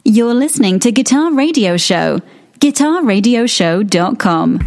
You're listening to Guitar Radio Show, guitarradioshow.com.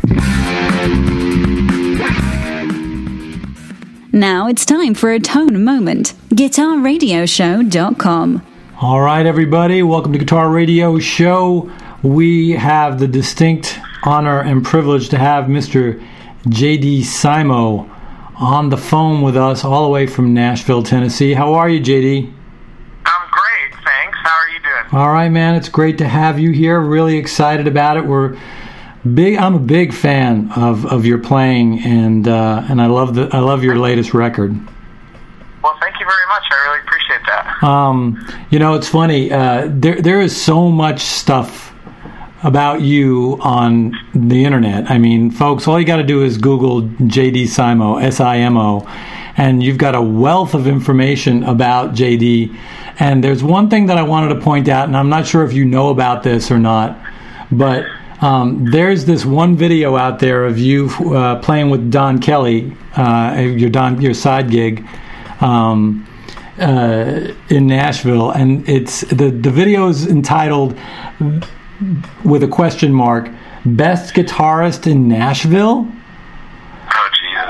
Now it's time for a tone moment, guitarradioshow.com. All right, everybody, welcome to Guitar Radio Show. We have the distinct honor and privilege to have Mr. J.D. Simo on the phone with us all the way from Nashville, Tennessee. How are you, J.D.? I'm great, thanks. How are you doing? All right, man. It's great to have you here. Really excited about it. I'm a big fan of your playing, and I love your latest record. Well, thank you very much. I really appreciate that. It's funny. There is so much stuff about you on the internet. I mean, folks, all you got to do is Google J.D. Simo, S-I-M-O, and you've got a wealth of information about J.D. And there's one thing that I wanted to point out, and I'm not sure if you know about this or not, but there's this one video out there of you playing with Don Kelly, your side gig in Nashville, and it's the video is entitled with a question mark, Best Guitarist in Nashville? Oh, Jesus.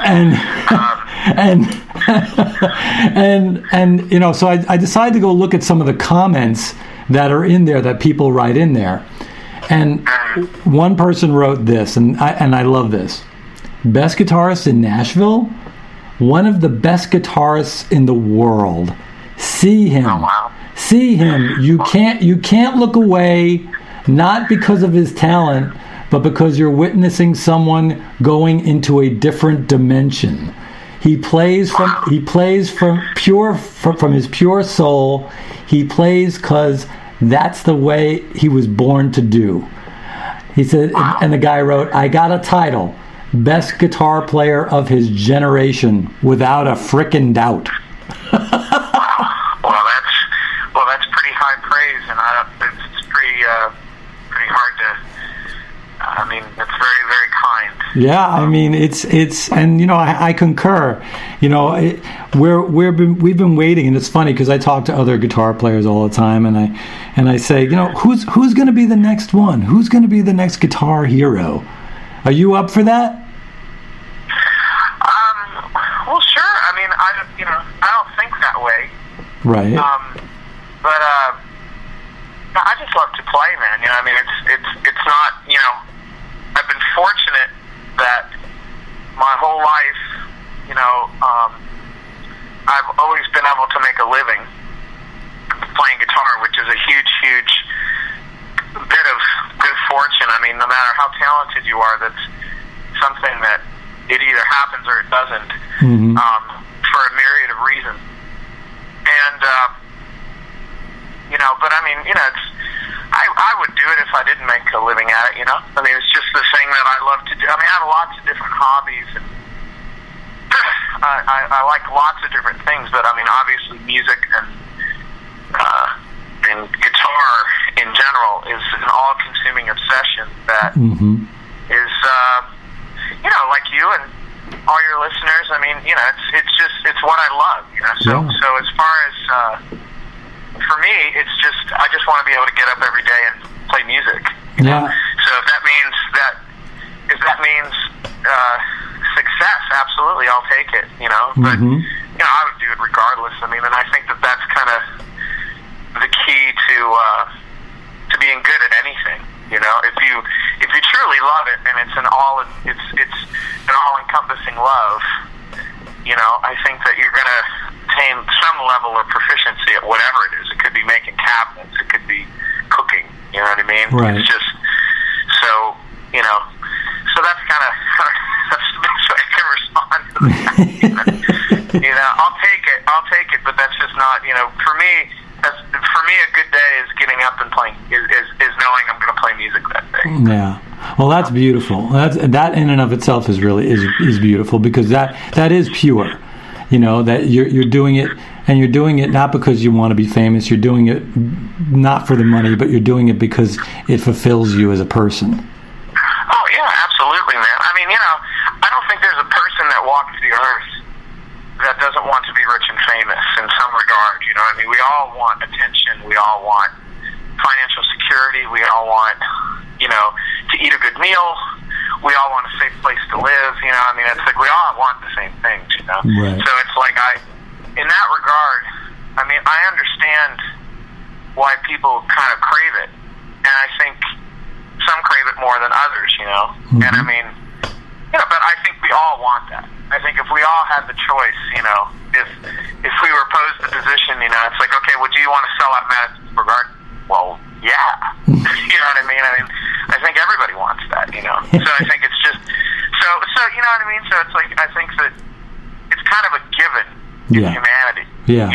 And so I decided to go look at some of the comments that are in there that people write in there. And one person wrote this, and I love this. Best guitarist in Nashville? One of the best guitarists in the world. See him. Oh, wow. See him. You can't look away. Not because of his talent, but because you're witnessing someone going into a different dimension. He plays from his pure soul. He plays because that's the way he was born to do. He said, and the guy wrote, I got a title, Best Guitar Player of His Generation, without a frickin' doubt. Well, that's pretty high praise, and it's pretty hard to. I mean, it's very, very kind. Yeah, I mean, it's and I concur. We've been waiting, and it's funny because I talk to other guitar players all the time, and I say, who's going to be the next one? Who's going to be the next guitar hero? Are you up for that? Well, sure. I mean, I don't think that way. Right. But I just love to play, man. I mean, it's not. I've been fortunate that my whole life, I've always been able to make a living playing guitar, which is a huge, huge bit of good fortune. I mean, no matter how talented you are, that's something that it either happens or it doesn't, for a myriad of reasons. And but I mean, it's. I would do it if I didn't make a living at it, I mean, it's just the thing that I love to do. I mean, I have lots of different hobbies, and I like lots of different things, but I mean, obviously music and guitar in general is an all-consuming obsession that is, like you and all your listeners, I mean, it's what I love, So as far as, for me, I just want to be able to get up every day and play music. Yeah. So if that means success, absolutely, I'll take it. But I would do it regardless. I mean, and I think that that's kind of the key to being good at anything. If you truly love it, and it's an all-encompassing love. I think that you're going to attain some level of proficiency at whatever it is. It could be making cabinets. It could be cooking. You know what I mean? Right. It's just so that's kind of that's the best way I can respond to that. I'll take it, but that's just not. For me, a good day is getting up and playing. Is knowing I'm going to play music that day. Yeah. Well, that's beautiful. That in and of itself is really is beautiful, because that is pure. That you're doing it, and you're doing it not because you want to be famous. You're doing it not for the money, but you're doing it because it fulfills you as a person. Oh yeah, absolutely, man. I mean, I don't think there's a person that walks the earth that doesn't want to be rich and famous in some regard. I mean, we all want attention. We all want financial all want, to eat a good meal. We all want a safe place to live. It's like we all want the same things. Right. So it's like in that regard, I understand why people kind of crave it, and I think some crave it more than others. Mm-hmm. And but I think we all want that. I think if we all had the choice, if we were posed the position, it's like, okay, well, do you want to sell out Madison Square Garden? Well, yeah. You know what I mean? I think everybody wants that, So I think it's just, so you know what I mean? So it's like, I think that it's kind of a given in humanity,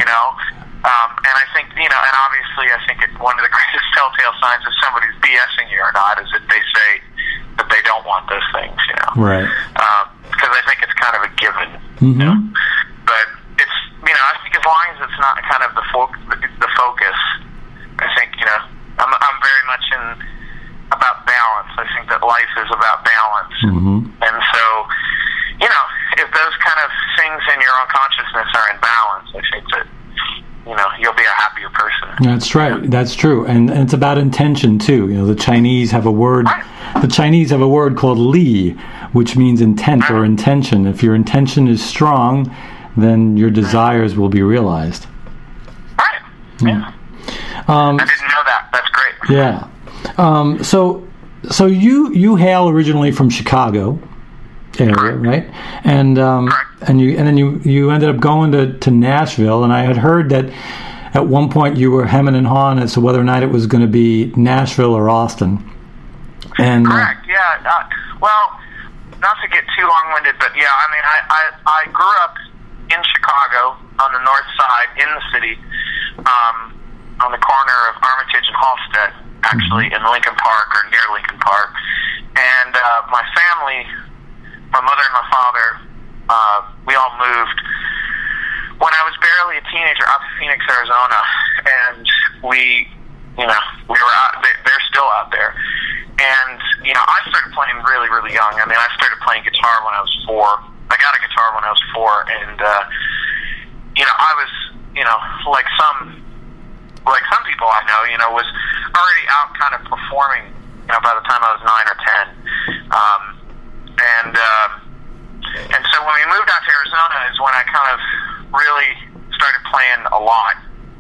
and I think, and obviously I think one of the greatest telltale signs if somebody's BSing you or not is that they say that they don't want those things, Right. Because I think it's kind of a given, Mm-hmm. But it's, I think as long as it's not kind of the focus, I think, I'm very much about balance. I think that life is about balance. Mm-hmm. And so, if those kind of things in your own consciousness are in balance, I think that, you'll be a happier person. That's right. That's true. And it's about intention, too. The Chinese have a word. Right. The Chinese have a word called li, which means intent or intention. If your intention is strong, then your desires will be realized. Right. Yeah. I didn't know that. That's great. Yeah. So you hail originally from Chicago area, Correct. right? And Correct. and then you ended up going to Nashville, and I had heard that at one point you were hemming and hawing as to whether or not it was going to be Nashville or Austin. And Correct. Yeah. Well, not to get too long-winded, but yeah, I grew up in Chicago on the north side in the city, on the corner of Armitage and Halstead, actually, in Lincoln Park or near Lincoln Park. And my family, my mother and my father, we all moved when I was barely a teenager out to Phoenix, Arizona, and we were out. They're still out there. And, I started playing really, really young. I started playing guitar when I was 4. I got a guitar when I was 4, and, I was, like some people I know, was already out kind of performing, by the time I was 9 or 10. And so when we moved out to Arizona is when I kind of really started playing a lot,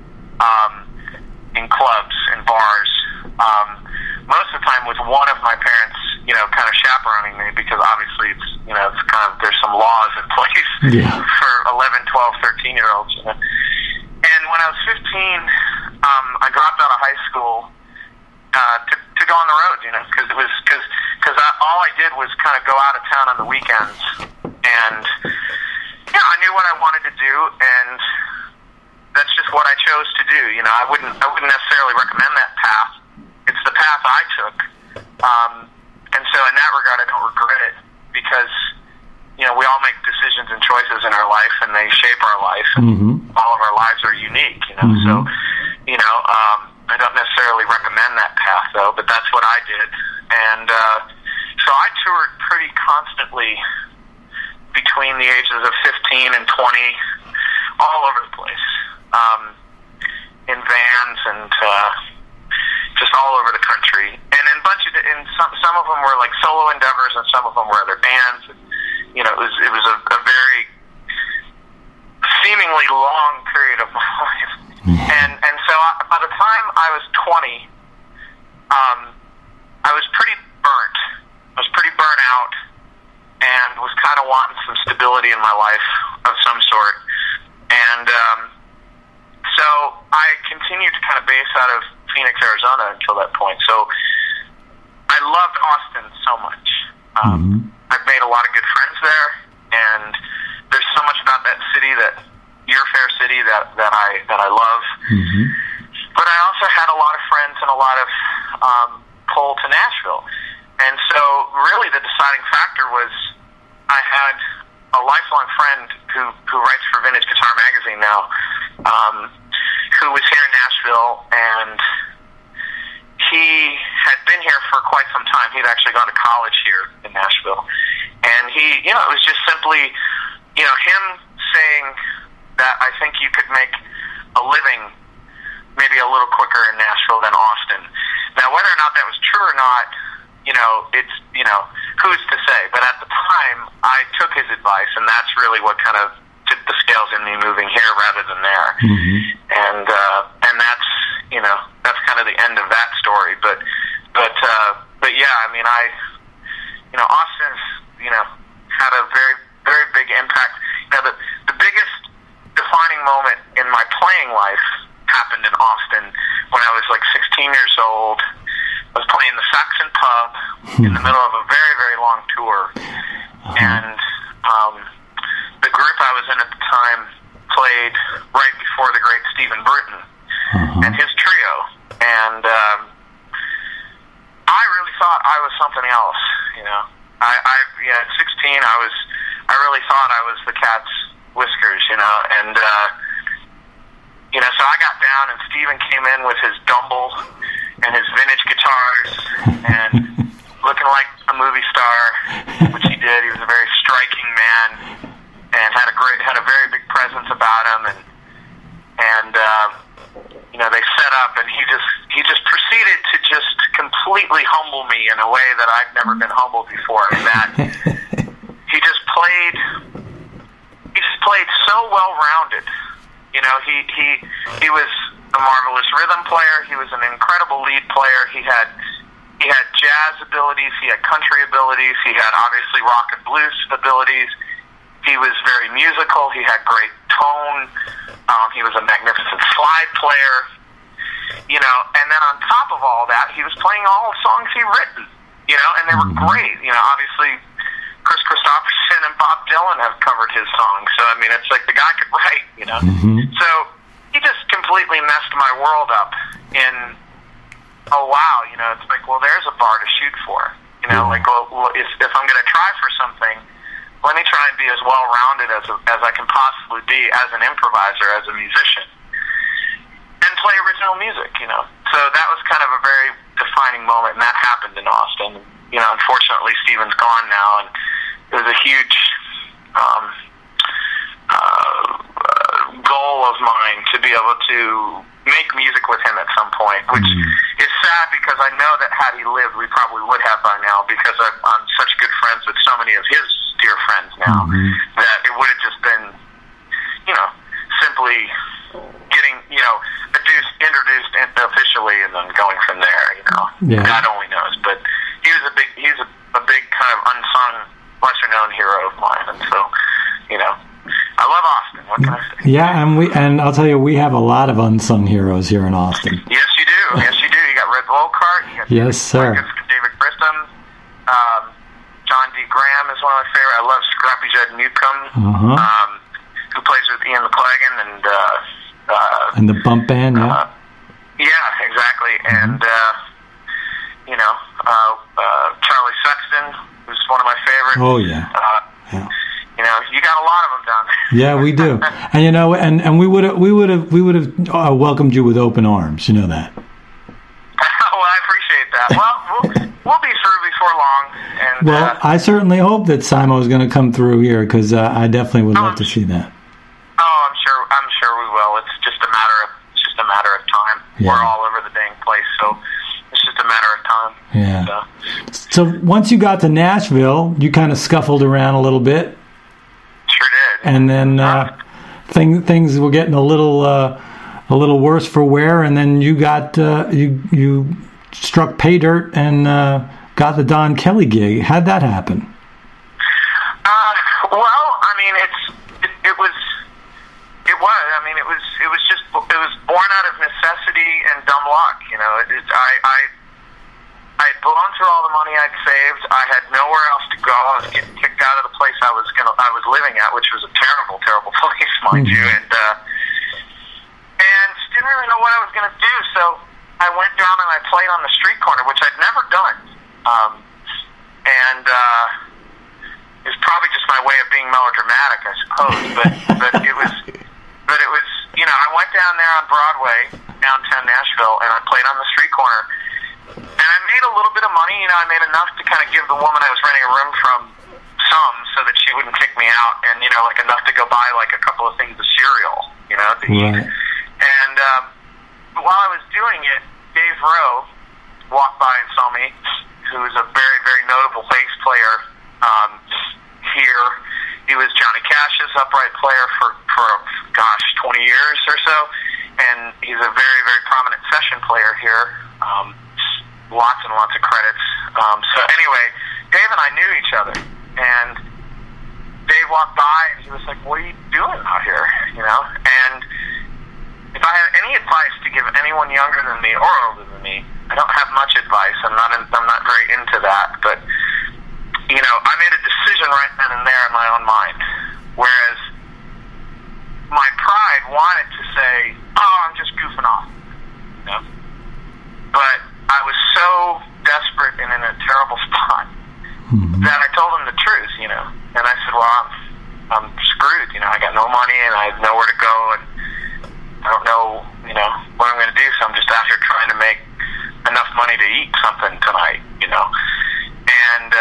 in clubs and bars, most of the time with one of my parents, kind of chaperoning me, because obviously it's, it's kind of, there's some laws in place for 11, 12, 13-year-olds. And when I was 15, I dropped out of high school to go on the road, because all I did was kind of go out of town on the weekends, and I knew what I wanted to do, and that's just what I chose to do. I wouldn't necessarily recommend that path. It's the path I took, and so in that regard, I don't regret it, because we all make decisions and choices in our life, and they shape our life, and all of our lives are unique. So I don't necessarily recommend that path, though, but that's what I did. And so I toured pretty constantly between the ages of 15 and 20, all over the place, in vans and just all over the country. And in some of them were like solo endeavors, and some of them were other bands. And, it was a very seemingly long period of my life. And so by the time I was 20, I was pretty burnt. I was pretty burnt out, and was kind of wanting some stability in my life of some sort. And so I continued to kind of base out of Phoenix, Arizona until that point. So I loved Austin so much. I've made a lot of good friends there, and there's so much about that city, that your fair city, that I love. But I also had a lot of friends and a lot of pull to Nashville. And so really the deciding factor was I had a lifelong friend who writes for Vintage Guitar Magazine now, who was here in Nashville, and he had been here for quite some time. He'd actually gone to college here in Nashville. And he, it was just simply, him saying that I think you could make a living maybe a little quicker in Nashville than Austin. Now, whether or not that was or not, it's, who's to say? But at the time, I took his advice, and that's really what kind of tipped the scales in me moving here rather than there. Mm-hmm. And that's, that's kind of the end of that story. But yeah, I mean, Austin's, had a very, very big impact. The biggest defining moment in my playing life happened in Austin when I was like 16 years old. I was playing the Saxon Pub in the middle of a very, very long tour. And the group I was in at the time played right before the great Stephen Bruton and his trio. And I really thought I was something else, at 16, I really thought I was the Cat's Whiskers, and so I got down, and Stephen came in with his Dumble and his vintage guitars and looking like a movie star, which he did. He was a very striking man and had a very big presence about him, and they set up, and he just proceeded to just completely humble me in a way that I'd never been humbled before. And that he just played so well rounded. He was a marvelous rhythm player. He was an incredible lead player. He had jazz abilities. He had country abilities. He had obviously rock and blues abilities. He was very musical. He had great tone. He was a magnificent slide player. And then on top of all that, he was playing all the songs he'd written. And they were great. Obviously, Chris Christopherson and Bob Dylan have covered his songs. So, I mean, it's like the guy could write, So he just completely messed my world up in, oh, wow, it's like, well, there's a bar to shoot for. If I'm going to try for something, let me try and be as well-rounded as I can possibly be as an improviser, as a musician, and play original music, So that was kind of a very defining moment, and that happened in Austin. Unfortunately, Stephen's gone now, and it was a huge goal of mine to be able to make music with him at some point, which is sad because I know that had he lived, we probably would have by now, because I'm such good friends with so many of his dear friends now that it would have just been, simply getting, introduced officially and then going from there, Yeah. God only knows, but he's a big kind of unsung, lesser-known hero of mine, and so, I love Austin. What can I say? Yeah, and I'll tell you, we have a lot of unsung heroes here in Austin. Yes, you do. Yes, you do. You got Red Volkart. You got yes, sir. David Grissom. John D. Graham is one of my favorite. I love Scrappy Judd Newcomb, who plays with Ian McLagan and the Bump Band. Yeah. Yeah, exactly. And Charlie Sexton, who's one of my favorites. Oh yeah. You got a lot of them down there. Yeah, we do. And and we would have welcomed you with open arms. You know that. Well, I appreciate that. Well, we'll be through before long. And well, I certainly hope that Simo is going to come through here, because I definitely would love to see that. Oh, I'm sure we will. It's just a matter of time. Yeah. We're all over the dang place, so it's just a matter of time. Yeah. So once you got to Nashville, you kind of scuffled around a little bit. Sure did. And then things were getting a little worse for wear, and then you got you struck pay dirt and got the Don Kelly gig. How'd that happen? Well, I mean, it was born out of necessity and dumb luck. I'd blown through all the money I'd saved. I had nowhere else to go. I was getting kicked out of the place I was living at, which was a terrible, terrible place, mind you, and didn't really know what I was going to do. So I went down and I played on the street corner, which I'd never done, and it was probably just my way of being melodramatic, I suppose. But it was. I went down there on Broadway, downtown Nashville, and I played on the street corner. And I made a little bit of money. I made enough to kind of give the woman I was renting a room from some, so that she wouldn't kick me out, and enough to go buy a couple of things of cereal, to eat. And while I was doing it, Dave Rowe, walked by and saw me, who is a very, very notable bass player here. He was Johnny Cash's upright player for 20 years or so, and he's a very, very prominent session player here. Lots and lots of credits. So anyway, Dave and I knew each other, and Dave walked by and he was like, "What are you doing out here?" You know, and if I had any advice to give anyone younger than me or older than me, I don't have much advice. I'm not very into that, but you know, I made a decision right then and there in my own mind. Whereas my pride wanted to say, "Oh, I'm just goofing off," you know. But I was so desperate and in a terrible spot that I told him the truth, you know. And I said, "Well, I'm screwed. You know, I got no money and I have nowhere to go, and I don't know, you know, what I'm going to do. So I'm just out here trying to make enough money to eat something tonight, you know." And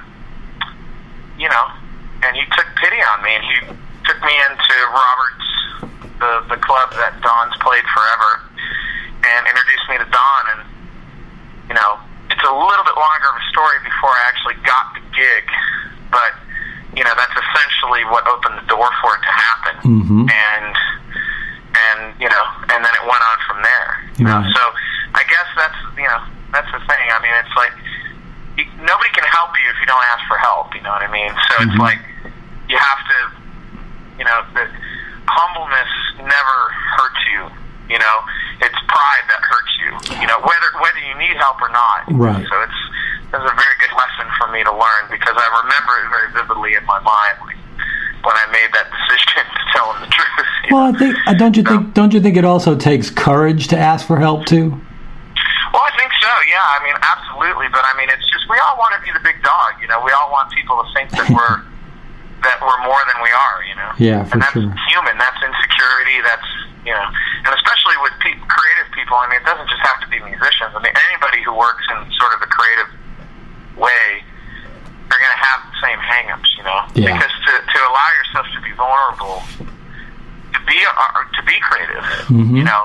you know, and he took pity on me, and he took me into Robert's, the club that Don's played forever, and introduced me to Don. And you know, it's a little bit longer of a story before I actually got the gig, but you know, that's essentially what opened the door for it to happen. And you know, and then it went on from there. You know? So I guess that's, you know, that's the thing. I mean, it's like nobody can help you if you don't ask for help. You know what I mean? So it's like you have to, you know, the humbleness never hurts you. You know, it's pride that hurts you. You know, whether you need help or not. Right. So it's a very good lesson for me to learn, because I remember it very vividly in my mind when I made that decision to tell him the truth. Well, I think don't you think it also takes courage to ask for help too? Well, I think so. Yeah, I mean, absolutely. But I mean, it's just we all want to be the big dog. You know, we all want people to think that we're more than we are. You know. Yeah, for sure. And that's human. That's insecurity. That's, you know, and especially with creative people. I mean, it doesn't just have to be musicians. I mean, anybody who works in sort of a creative way are going to have the same hang-ups, you know. Yeah. Because to allow yourself to be vulnerable, to be creative, you know,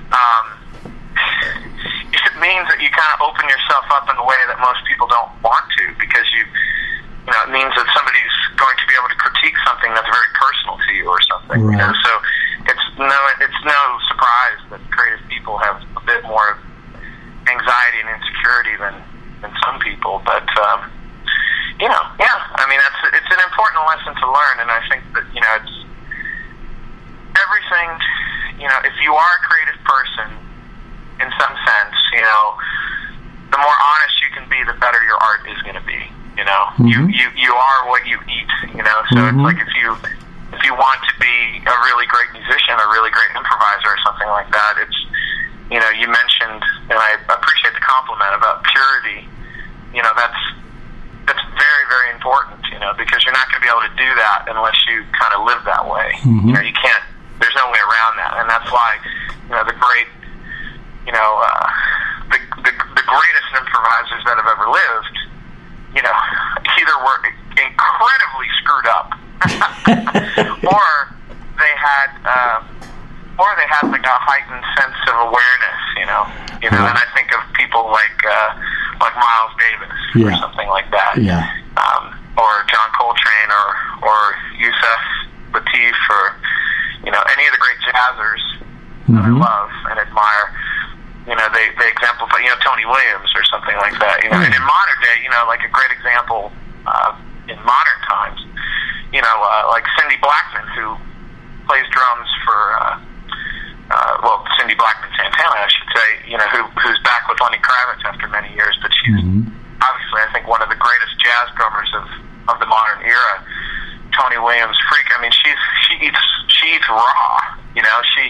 it means that you kind of open yourself up in a way that most people don't want to, because you know, it means that somebody's going to be able to critique something that's very personal to you or something. Right. You know? So it's no surprise that creative people have a bit more anxiety and insecurity than some people. But you know, yeah, I mean, it's an important lesson to learn, and I think that, you know, it's everything. You know, if you are a creative person, in some sense, you know, the more honest you can be, the better your art is going to be. You know, you are what you eat. You know, so it's like if you want to be a really great musician, a really great improviser, or something like that, it's, you know, you mentioned, and I appreciate the compliment about purity. You know, that's very, very important. You know, because you're not going to be able to do that unless you kind of live that way. You know, you can't. There's no way around that, and that's why, you know, the great, you know, the greatest improvisers that have ever lived, you know, either were incredibly screwed up, or they had like a heightened sense of awareness, you know. And I think of people like Miles Davis or something like that, or John Coltrane, or Yusef Lateef, or, you know, any of the great jazzers that I love and admire. You know, they exemplify, you know, Tony Williams or something like that. You know, and in modern day, you know, like a great example in modern times, you know, like Cindy Blackman, who plays drums for, Cindy Blackman Santana, I should say, you know, who's back with Lenny Kravitz after many years, but she's obviously, I think, one of the greatest jazz drummers of the modern era. Tony Williams, freak. I mean, she eats raw. You know, she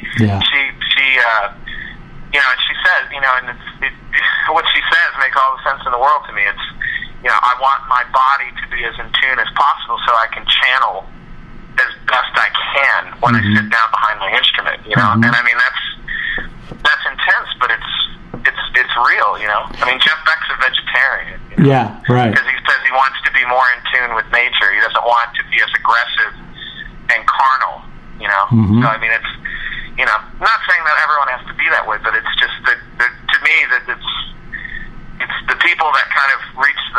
you know, and she says, you know, and what she says makes all the sense in the world to me. It's, you know, I want my body to be as in tune as possible so I can channel as best I can when I sit down behind my instrument, you know. And I mean, that's intense, but it's real, you know. I mean, Jeff Beck's a vegetarian. You know? Yeah, right. Because he says he wants to be more in tune with nature. He doesn't want to be as aggressive and carnal, you know. So I mean, it's, you know, not saying that everyone has to be that way, but it's just that to me that it's,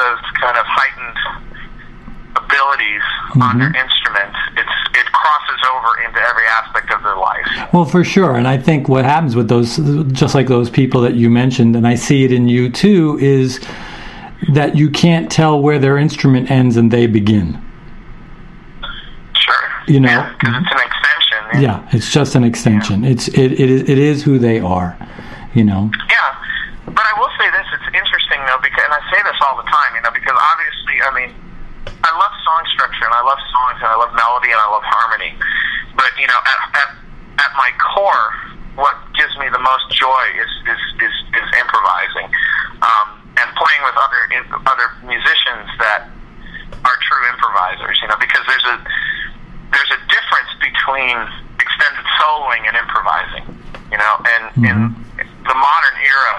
those kind of heightened abilities on their instrument, it crosses over into every aspect of their life. Well, for sure. And I think what happens with those, just like those people that you mentioned, and I see it in you too, is that you can't tell where their instrument ends and they begin. Sure. You know, because it's an extension. Yeah, it's just an extension. Yeah. It is who they are. You know. Yeah, but I will say this: it's interesting though, because, and I say this all the time, you know, because obviously, I mean, I love song structure and I love songs and I love melody and I love harmony. But you know, at my core, what gives me the most joy is improvising and playing with other musicians that are true improvisers. You know, because there's a difference between extended soloing and improvising. You know, and in the modern era,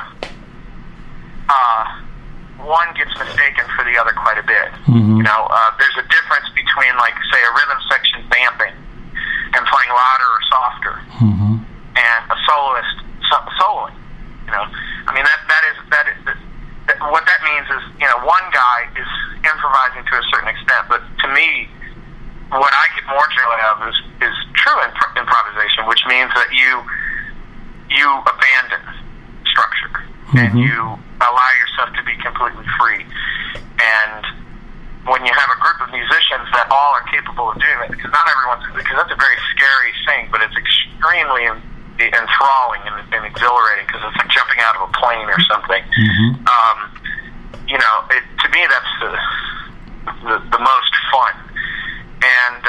one gets mistaken for the other quite a bit. You know, there's a difference between, like, say, a rhythm section vamping and playing louder or softer, and a soloist soloing. You know, I mean that is what that means is, you know, one guy is improvising to a certain extent, but to me, what I get more joy of is true improvisation, which means that you abandon structure and you allow yourself to be completely free. And when you have a group of musicians that all are capable of doing it, because that's a very scary thing, but it's extremely enthralling and exhilarating, because it's like jumping out of a plane or something. You know, to me, that's the most fun. And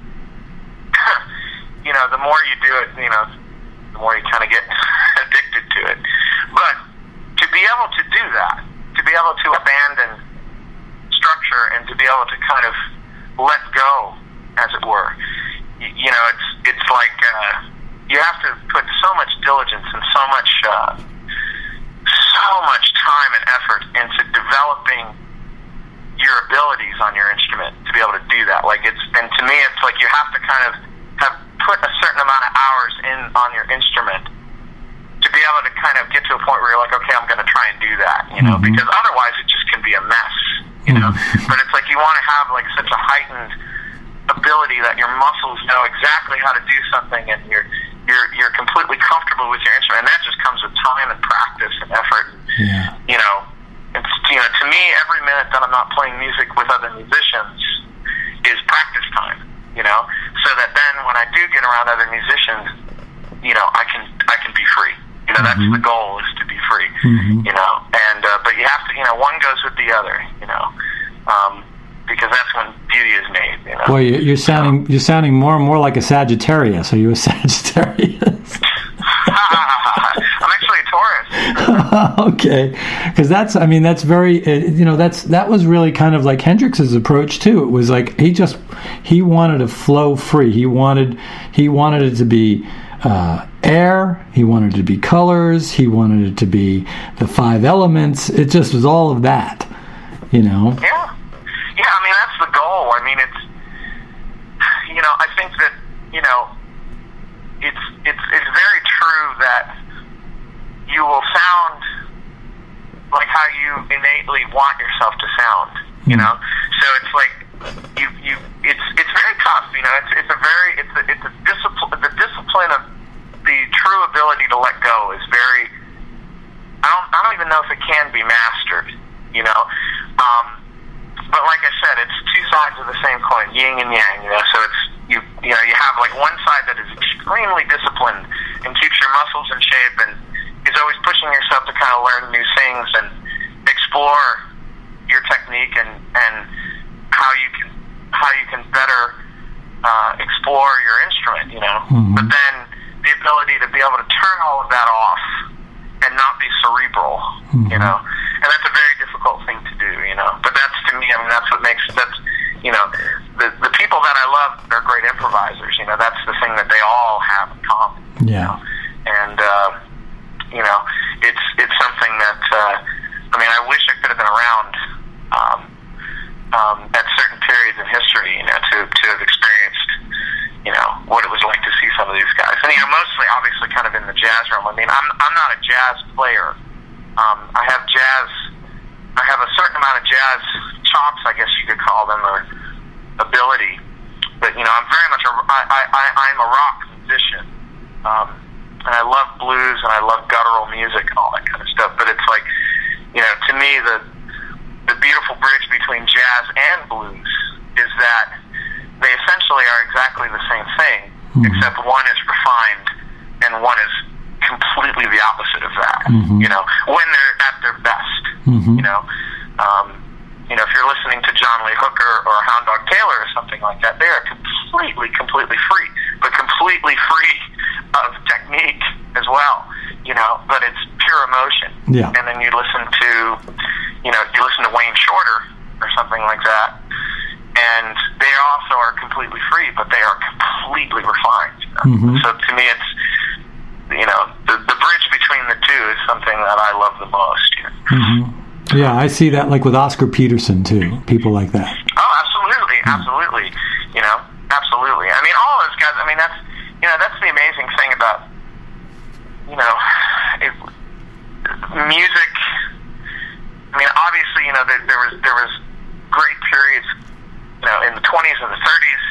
you know, the more you do it, you know, the more you kind of get addicted to it. But to be able to do that, to be able to abandon structure and to be able to kind of let go, as it were, you know, it's like you have to put so much diligence and so much time and effort into developing your abilities on your instrument to be able to do that. Like, and to me, it's like you have to kind of have put a certain amount of hours in on your instrument to be able to kind of get to a point where you're like, okay, I'm going to try and do that, you know, because otherwise it just can be a mess, you know. But it's like you want to have like such a heightened ability that your muscles know exactly how to do something, and you're completely comfortable with your instrument, and that just comes with time and practice and effort. You know, it's, you know, to me, every minute that I'm not playing music with other musicians is practice time, you know, so that then when I do get around other musicians, you know, I can be free. You know, that's the goal, is to be free. You know, and but you have to, you know, one goes with the other, you know, because that's when beauty is made. You know. Well, you're sounding more and more like a Sagittarius. Are you a Sagittarius? I'm actually a Taurus. Okay, because that's very, you know, that was really kind of like Hendrix's approach too. It was like he wanted to flow free. He wanted it to be air. He wanted it to be colors. He wanted it to be the 5 elements. It just was all of that, you know. Yeah. I mean, that's the goal. I mean, it's, you know, I think that, you know, it's very true that you will sound like how you innately want yourself to sound, you know. So it's like it's very tough, you know. It's a discipline. The discipline of the true ability to let go is very. I don't even know if it can be mastered, you know. But like I said, it's two sides of the same coin, yin and yang, you know. So it's you know, you have like one side that is extremely disciplined and keeps your muscles in shape and is always pushing yourself to kind of learn new things and explore your technique and how you can better explore your instrument, you know. But then the ability to be able to turn all of that off and not be cerebral, you know. And that's a very difficult thing to do, you know. But that's, to me, I mean, that's you know, the people that I love, they're great improvisers, you know. That's the thing that they all have in common. Yeah. You know? And you know, it's something that I mean, I wish I could have been around at certain periods in history, you know, to have experienced, you know, what it was like to see some of these guys. And, you know, mostly, obviously, kind of in the jazz realm. I mean, I'm not a jazz player. I have a certain amount of jazz jazz chops, I guess you could call them, or ability. But I'm very much I'm a rock musician, and I love blues and I love guttural music and all that kind of stuff. But it's like, to me, the beautiful bridge between jazz and blues is that they essentially are exactly the same thing, except one is refined and one is completely the opposite of that. When they're at their best. If you're listening to John Lee Hooker or Hound Dog Taylor or something like that, they are completely free, but completely free of technique as well. But it's pure emotion. Yeah. And then you listen to Wayne Shorter or something like that, and they also are completely free, but they are completely refined. So to me, it's the bridge between the two is something that I love the most. Yeah, I see that like with Oscar Peterson too. People like that. Oh, absolutely. Absolutely. I mean, all those guys. I mean, that's the amazing thing about music. I mean, obviously, there was great periods, in the 20s and the 30s.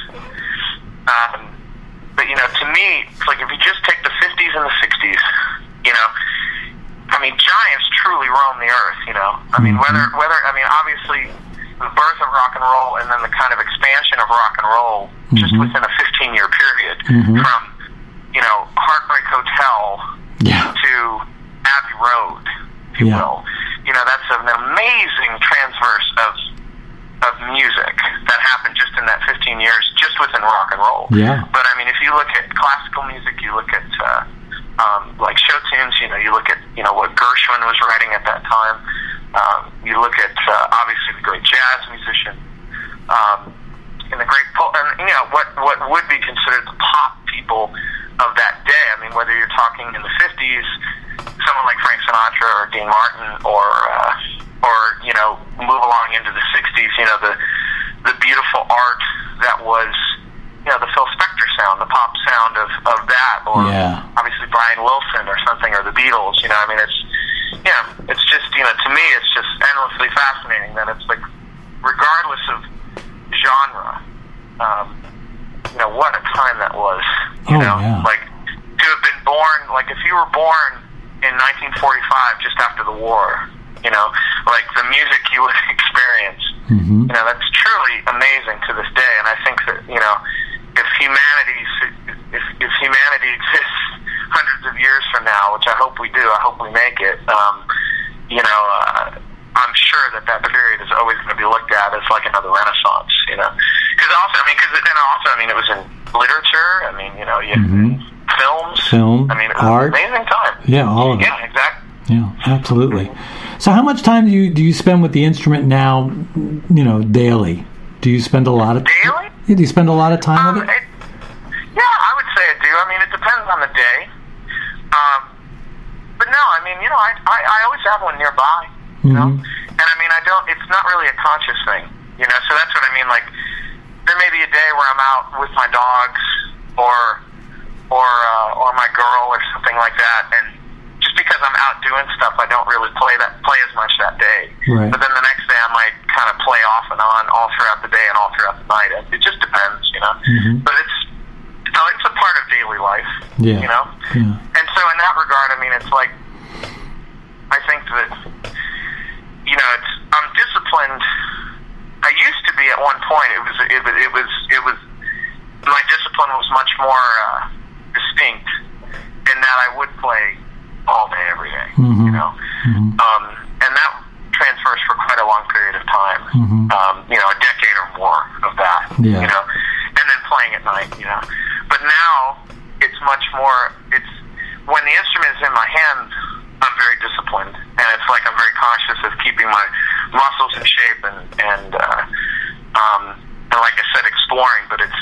But to me, it's like if you just take the 50s and the 60s, I mean, giants truly roam the earth. I mean, whether obviously the birth of rock and roll and then the kind of expansion of rock and roll just within a 15-year period from Heartbreak Hotel to Abbey Road, if you will. That's an amazing transverse of music that happened just in that 15 years, just within rock and roll. Yeah. But I mean, if you look at classical music, you look at like show tunes, you look at what Gershwin was writing at that time. You look at obviously the great jazz musician, and the great what would be considered the pop people of that day. I mean, whether you're talking in the 50s, someone like Frank Sinatra or Dean Martin, or move along into the 60s, the beautiful art that was the Phil Spector sound, the pop sound of that, or obviously Brian Wilson or something, or the Beatles. I mean, it's just to me, it's just endlessly fascinating that it's like, regardless of genre, what a time that was. Like to have been born, like if you were born in 1945, just after the war, like the music you would experience, that's truly amazing to this day. And I think that if humanity exists hundreds of years from now, which I hope we do, I hope we make it, I'm sure that period is always going to be looked at as like another Renaissance, because it was in literature. I mean, film. I mean, it was art, an amazing time. Yeah, all of it. Yeah, exactly. Yeah, absolutely. So, how much time do you spend with the instrument now? Daily. Do you spend a lot of daily? Do you spend a lot of time with it? Yeah, I would say I do. I mean, it depends on the day. But no, I mean, I always have one nearby. And I mean, it's not really a conscious thing. So that's what I mean. Like, there may be a day where I'm out with my dogs or my girl or something like that, and just because I'm out doing stuff, I don't really play as much that day. Right. But then the next day I might kind of play off and on all throughout the day and all throughout the night. It just depends, But it's a part of daily life, Yeah. And so in that regard, I mean, it's like, I think that, I'm disciplined. I used to be at one point. It was my discipline was much more distinct in that I would play all day, every day, and that transfers for quite a long period of time, a decade or more of that, and then playing at night, But now it's much more, when the instrument is in my hand, I'm very disciplined, and it's like I'm very conscious of keeping my muscles in shape and like I said, exploring, but it's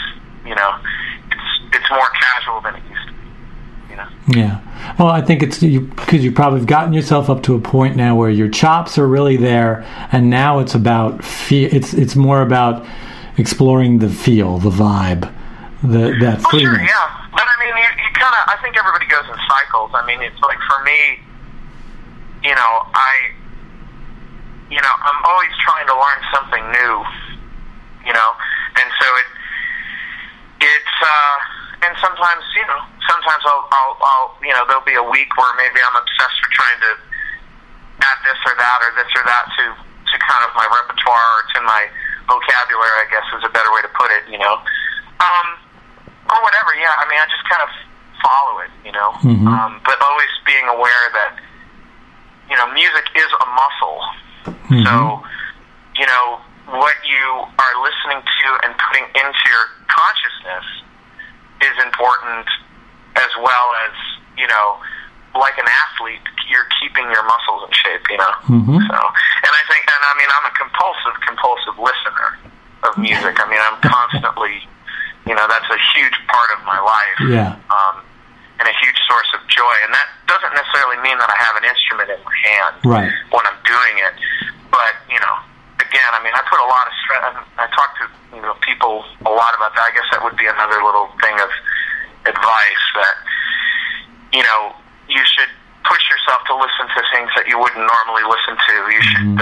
more casual than it used to be, Yeah. Well, I think it's because you've probably gotten yourself up to a point now where your chops are really there, and now it's about it's more about exploring the feel, the vibe, that freedom. Sure, yeah. But I mean, you kind of, I think everybody goes in cycles. I mean, it's like for me, I'm always trying to learn something new, you know. And so it's and sometimes, you know, sometimes I'll you know, there'll be a week where maybe I'm obsessed with trying to add this or that to kind of my repertoire, or to my vocabulary, I guess is a better way to put it, you know. Or whatever, yeah. I mean, I just kind of follow it, you know. Mm-hmm. But always being aware that, you know, music is a muscle. Mm-hmm. So, you know, what you are listening to and putting into your consciousness is important, as well as, you know, like an athlete, you're keeping your muscles in shape, you know. Mm-hmm. So, and I mean, I'm a compulsive listener of music. I mean, I'm constantly, you know, that's a huge part of my life. Yeah. And a huge source of joy. And that doesn't necessarily mean that I have an instrument in my hand Right. when I'm doing it. But, you know, again, I mean, I put a lot of stress. I talk to, you know, people a lot about that. I guess that would be another little thing of advice, that, you know, you should push yourself to listen to things that you wouldn't normally listen to. You should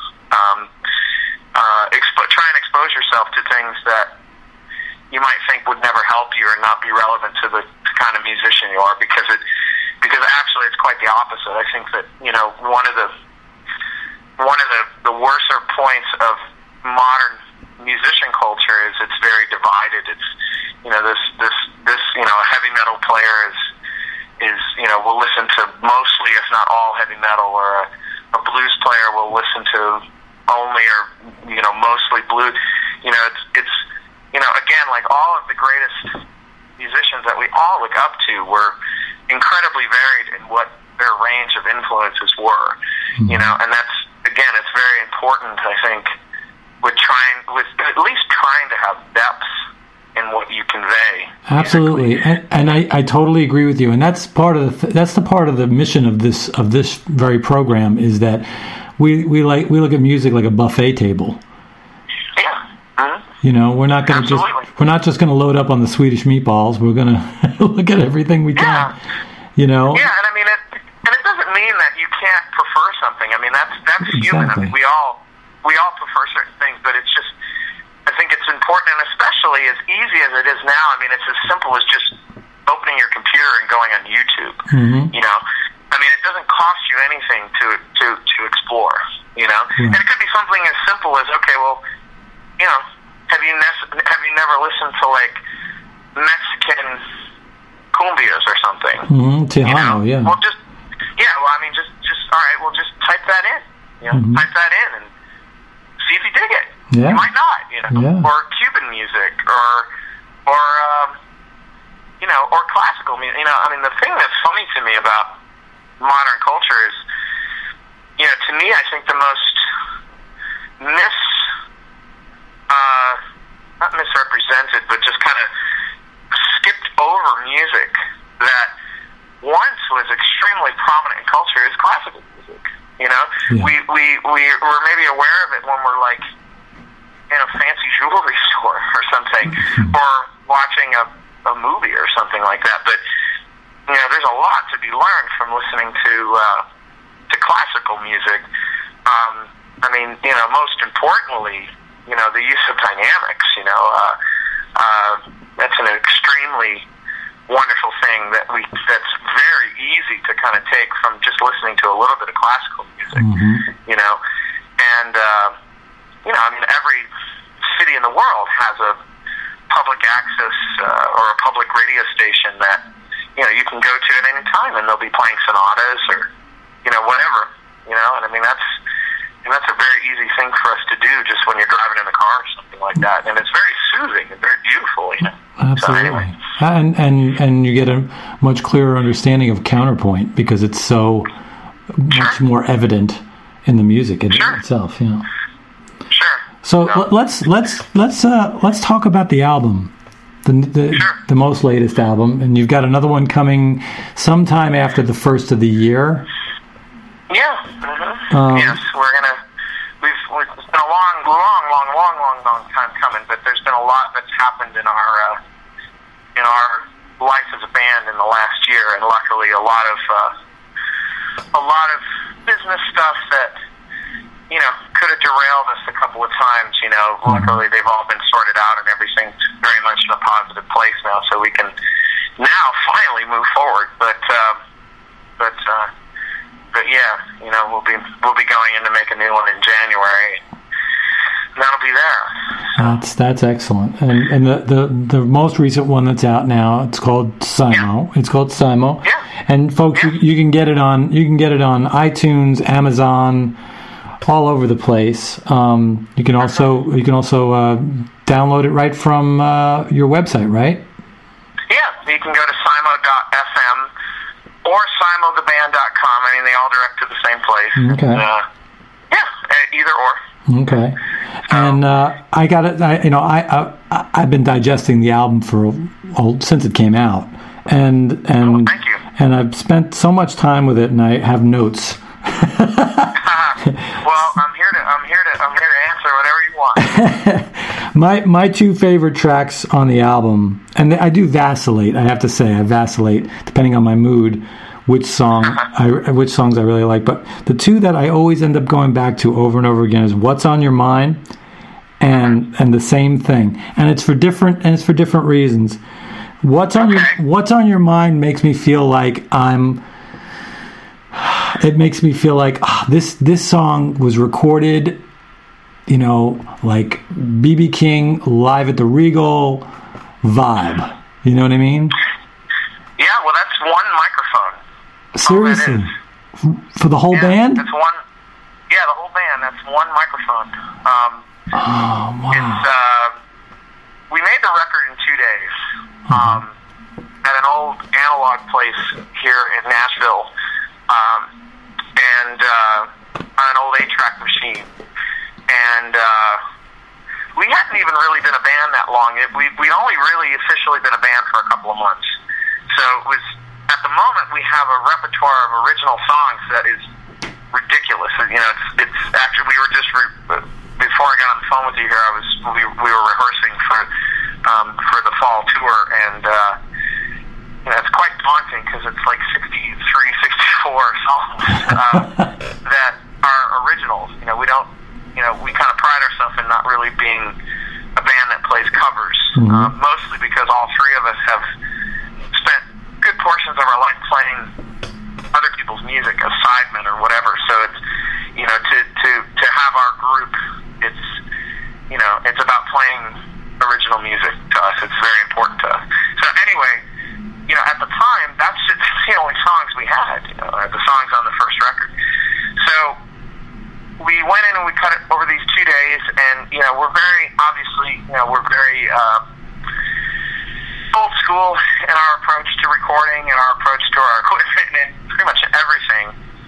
try and expose yourself to things that you might think would never help you or not be relevant to the kind of musician you are, because actually it's quite the opposite. I think that, you know, one of the worser points of modern musician culture is it's very divided. It's, you know, this you know, a heavy metal player is you know, will listen to mostly, if not all, heavy metal, or a blues player will listen to only or, you know, mostly blues. You know, it's you know, again, like all of the greatest musicians that we all look up to were incredibly varied in what their range of influences were. Mm-hmm. You know, and that's, again, it's very important, I think, with at least trying to have depth in what you convey. Absolutely, and I totally agree with you. And that's that's the part of the mission of this very program, is that we look at music like a buffet table. Yeah. Mm-hmm. You know, we're not just going to load up on the Swedish meatballs. We're going to look at everything we can. Yeah. You know. Yeah, and I mean, it doesn't mean that you can't prefer something. I mean, that's human. I mean, we all prefer certain things, but it's just, I think it's important, and especially as easy as it is now. I mean, it's as simple as just opening your computer and going on YouTube. Mm-hmm. You know, I mean, it doesn't cost you anything to explore. You know, yeah. And it could be something as simple as, okay, well, you know, have you never listened to like Mexican cumbias or something? Mm-hmm. Tejano, you know? yeah. Well, just I mean, just all right. Well, just type that in. You know, mm-hmm. type that in and see if you dig it. Yeah. You might not. You know, yeah. Or Cuban music, or you know, or classical music. You know, I mean, the thing that's funny to me about modern culture is, you know, to me, I think the most not misrepresented, but just kind of skipped over music that once was extremely prominent in culture is classical music. You know, yeah. we're maybe aware of it when we're like in a fancy jewelry store or something, or watching a movie or something like that. But you know, there's a lot to be learned from listening to classical music. I mean, you know, most importantly, you know, the use of dynamics. You know, that's an extremely wonderful thing that's very easy to kind of take from just listening to a little bit of classical music. Mm-hmm. You know, and you know, I mean, every city in the world has a public access or a public radio station that, you know, you can go to at any time, and they'll be playing sonatas or, you know, whatever. You know, and I mean, that's a very easy thing for us to do just when you're driving in the car or something like that, and it's very soothing and very beautiful. You know. Absolutely. So anyway. And you get a much clearer understanding of counterpoint because it's so much more evident in the music itself. You know. Sure. So let's talk about the album, the most latest album, and you've got another one coming sometime after the first of the year. Yeah. Mm-hmm. Yes, we're gonna. It's been a long time coming, but there's been a lot that's happened in our life as a band in the last year, and luckily a lot of business stuff that, you know, could have derailed us a times, luckily they've all been sorted out and everything's very much in a positive place now, so we can now finally move forward. But yeah, we'll be going in to make a new one in January. And that'll be there. That's excellent. And the most recent one that's out now, it's called Simo. Yeah. It's called Simo. Yeah. And folks, you can get it on iTunes, Amazon, all over the place. You can also download it right from your website, right? Yeah, you can go to simo.fm or simodeband.com. I mean, they all direct to the same place. Okay. Either or. Okay. And I got it. I've been digesting the album since it came out, and thank you. And I've spent so much time with it, and I have notes. Well, I'm here to answer whatever you want. My two favorite tracks on the album, and I do vacillate. I have to say, I vacillate depending on my mood, which songs I really like. But the two that I always end up going back to over and over again is "What's on Your Mind" and The Same Thing, and it's for different reasons. What's on Your Mind makes me feel like this song was recorded, like B.B. King live at the Regal vibe. You know what I mean? Yeah, well, that's one microphone. Seriously? For the whole band? That's one. Yeah, the whole band. That's one microphone. Wow. We made the record in 2 days at an old analog place here in Nashville, and on an old 8-track machine. And we hadn't even really been a band that long. We'd only really officially been a band for a couple of months. So it was, at the moment, we have a repertoire of original songs that is ridiculous. It's actually, we were just before I got on the phone with you here, we were rehearsing for the fall tour, and it's quite daunting because it's like 63, 64 songs that are originals. We don't, we kind of pride ourselves in not really being a band that plays covers, mostly because all three of us have spent good portions of our life playing other people's music as sidemen or whatever. So it's, to have our group, it's about playing original music to us. It's very important to us. So anyway, at the time, that's just the only songs we had, the songs on the first record. So we went in and we cut it over these 2 days, and, we're very, obviously, we're very old school in our approach to recording and our approach to our equipment and pretty much everything.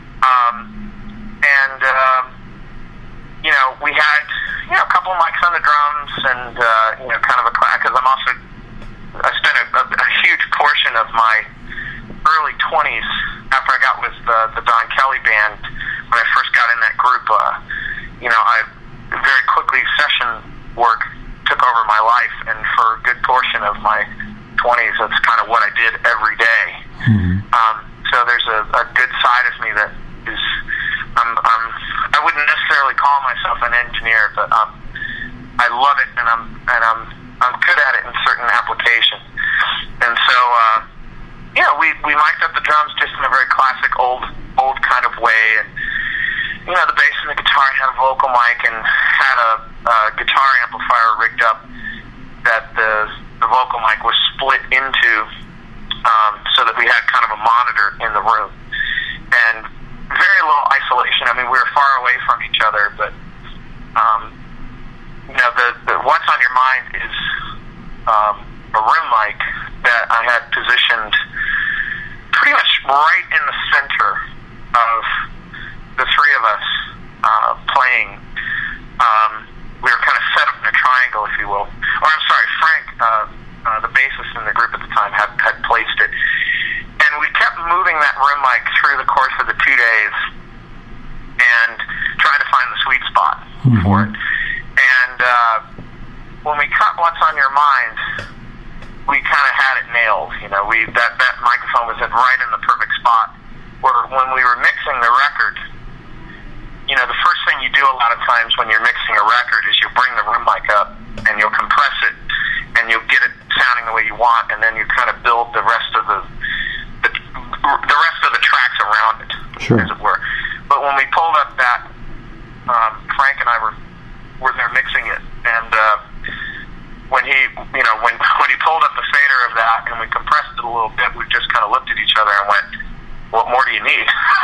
We had, a couple of mics on the drums and, kind of a class, because I spent a huge portion of my early 20s after I got with the Don Kelly band. When I first got in that group, I very quickly session work took over my life, and for a good portion of my 20s, that's kind of what I did every day. So there's a good side of me that is, I wouldn't necessarily call myself an engineer, but I love it, and I'm good at it in certain applications. And so, we mic'd up the drums just in a very classic old kind of way, and the bass and the guitar had a vocal mic and had a guitar amplifier rigged up that the vocal mic was split into, so that we had kind of a monitor in the room, and very low isolation. I mean, we were far away from each other, but the What's on Your Mind is a room mic that I had positioned pretty much right in the center of the three of us playing. We were kind of set up in a triangle, if you will. Or I'm sorry, Frank, the bassist in the group at the time, had placed it. And we kept moving that room mic through the course of the 2 days and trying to find the sweet spot for it. And when we cut What's on Your Mind, we kind of had it nailed. That microphone was right in the perfect spot. Where when we were mixing the record, the first thing you do a lot of times when you're mixing a record is you bring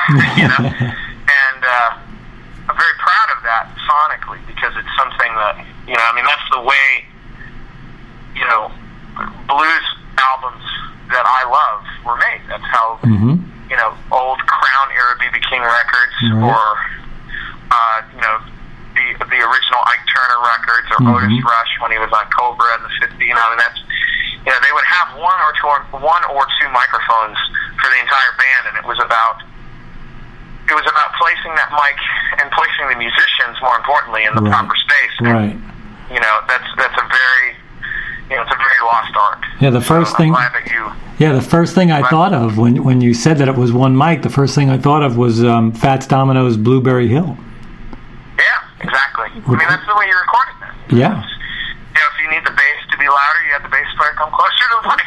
you know, and I'm very proud of that sonically because it's something that, you know, I mean, that's the way, you know, blues albums that I love were made. That's how, you know, old Crown era B.B. King records, or, you know, the original Ike Turner records, or Otis Rush when he was on Cobra in the 50s. You know, I mean, that's, you know, they would have one or two microphones for the entire band, and it was about placing that mic and placing the musicians, more importantly, in the proper space. Right. And, you know, that's a very, you know, it's a very lost art. Yeah, the first thing. I'm glad that you. Yeah, the first thing I thought of when you said that it was one mic, the first thing I thought of was Fats Domino's Blueberry Hill. Yeah, exactly. I mean, that's the way you recorded that. Yeah. You know, if you need the bass to be louder, you have the bass player come closer to the mic.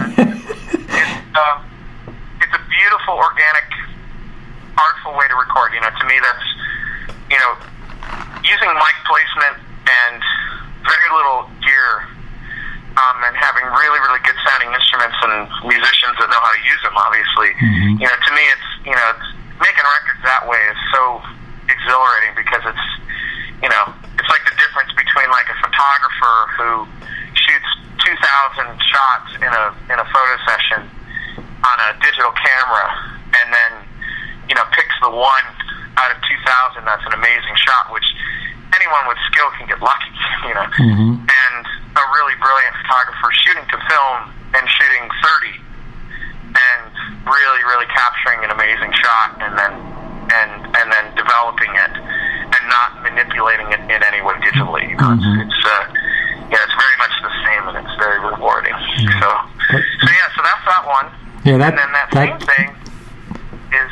It's a beautiful, organic, artful way to record. You know, to me, that's, you know, using mic placement and very little gear, and having really, really good sounding instruments and musicians that know how to use them, obviously. You know, to me, it's, you know, making records that way is so exhilarating because it's, you know, it's like the difference between like a photographer who shoots 2,000 shots in a photo session on a digital camera and then, you know, picks the one out of 2,000 that's an amazing shot, which anyone with skill can get lucky, you know. And a really brilliant photographer shooting to film and shooting 30 and really, really capturing an amazing shot and then developing it and not manipulating it in any way digitally. You know, it's very much the same, and it's very rewarding. So that's that one. Yeah, and then that same thing is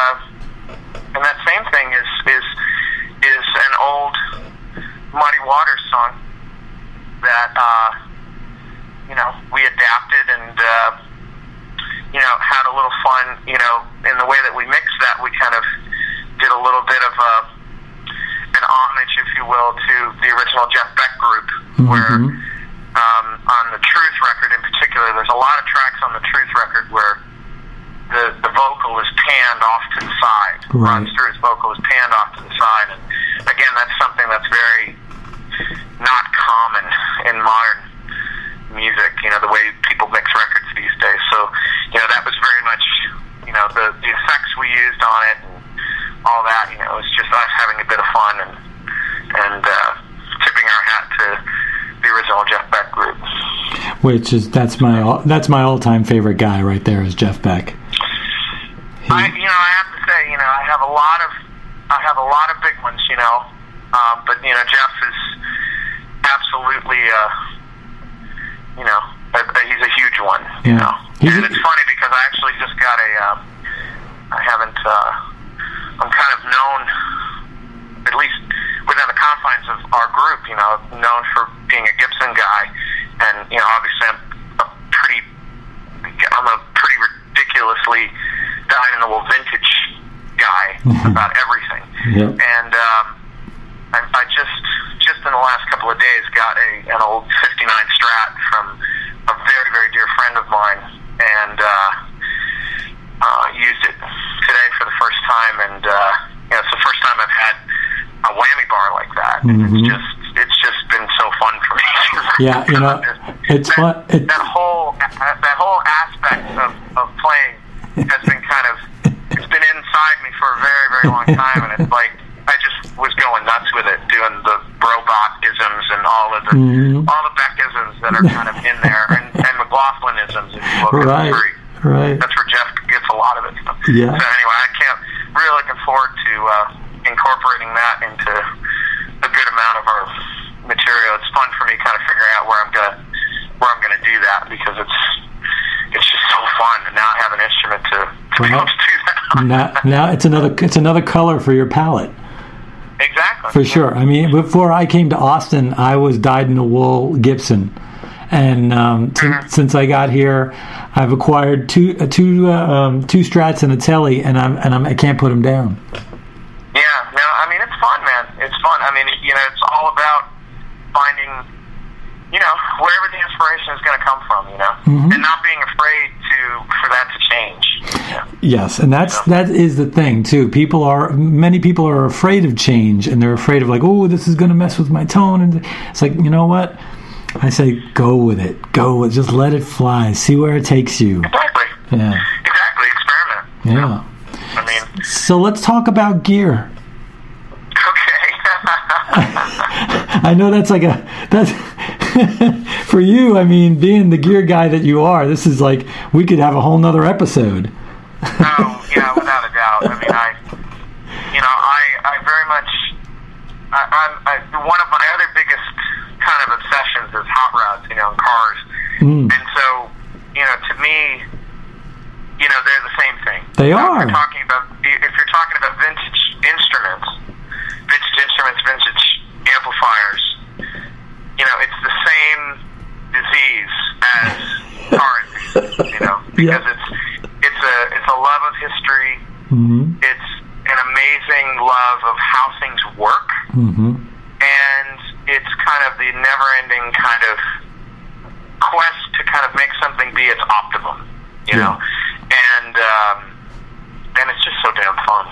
an old Muddy Waters song that you know, we adapted and you know, had a little fun. You know, in the way that we mixed that, we kind of did a little bit of an homage, if you will, to the original Jeff Beck group, where on the Truth record in particular, there's a lot of tracks on the Truth record where the vocal is panned off to the side. Ron Stewart's vocal is panned off to the side, and again, that's something that's very not common in modern music, you know, the way people mix records these days. So, you know, that was very much, you know, the effects we used on it and all that, you know, it's just us having a bit of fun and tipping our hat to the original Jeff Beck group. That's my all-time favorite guy right there is Jeff Beck. I have to say, you know, I have a lot of big ones, you know, but you know, Jeff is absolutely, you know, he's a huge one, you know. And it's funny because I actually just got I'm kind of known, at least within the confines of our group, you know, known for being a Gibson guy, and you know, obviously I'm a pretty ridiculously dyed-in-the-wool vintage guy about everything. And I just in the last couple of days got an old 59 Strat from a very, very dear friend of mine, and used it today for the first time, and you know, it's the first time I've had a whammy bar like that. It's just been so fun for me. Yeah, you know, it's fun. That whole aspect of playing has been it's been inside me for a very, very long time, and it's like I just was going nuts with it, doing the robot-isms and all the Beck-isms that are kind of in there, and McLaughlin-isms, if you look at the three. Right. That's where Jeff gets a lot of it. Yeah. So anyway, really looking forward to incorporating that into a good amount of our material. It's fun for me kind of figuring out where I'm gonna do that, because it's just so fun, and now I have an instrument to be able to do that. now it's another color for your palette. Exactly. For sure. I mean, before I came to Austin, I was dyed-in-the-wool Gibson. And since I got here, I've acquired two Strats and a Tele, and I can't put them down. Yeah, no, I mean, it's fun, man. It's fun. I mean, you know, it's all about finding, you know, wherever the inspiration is going to come from, you know, and not being afraid for that to change. Yes, and that is the thing too. Many people are afraid of change, and they're afraid of like, oh, this is going to mess with my tone. And it's like, you know what? I say, go with it. Just let it fly. See where it takes you. Exactly. Yeah. Exactly. Experiment. Yeah. I mean. So let's talk about gear. Okay. I know that's for you. I mean, being the gear guy that you are, this is like we could have a whole nother episode. Oh yeah, without a doubt. I mean, I very much. I'm one of my other biggest kind of obsessions is hot rods, in cars. And so, to me, they're the same thing. They are. If you're talking about vintage instruments, vintage amplifiers, it's the same disease as car enthusiasts, because it's a love of history. Mm-hmm. It's an amazing love of how things work. Mm-hmm. And it's kind of the never-ending kind of quest to kind of make something be its optimum, you know? And it's just so damn fun,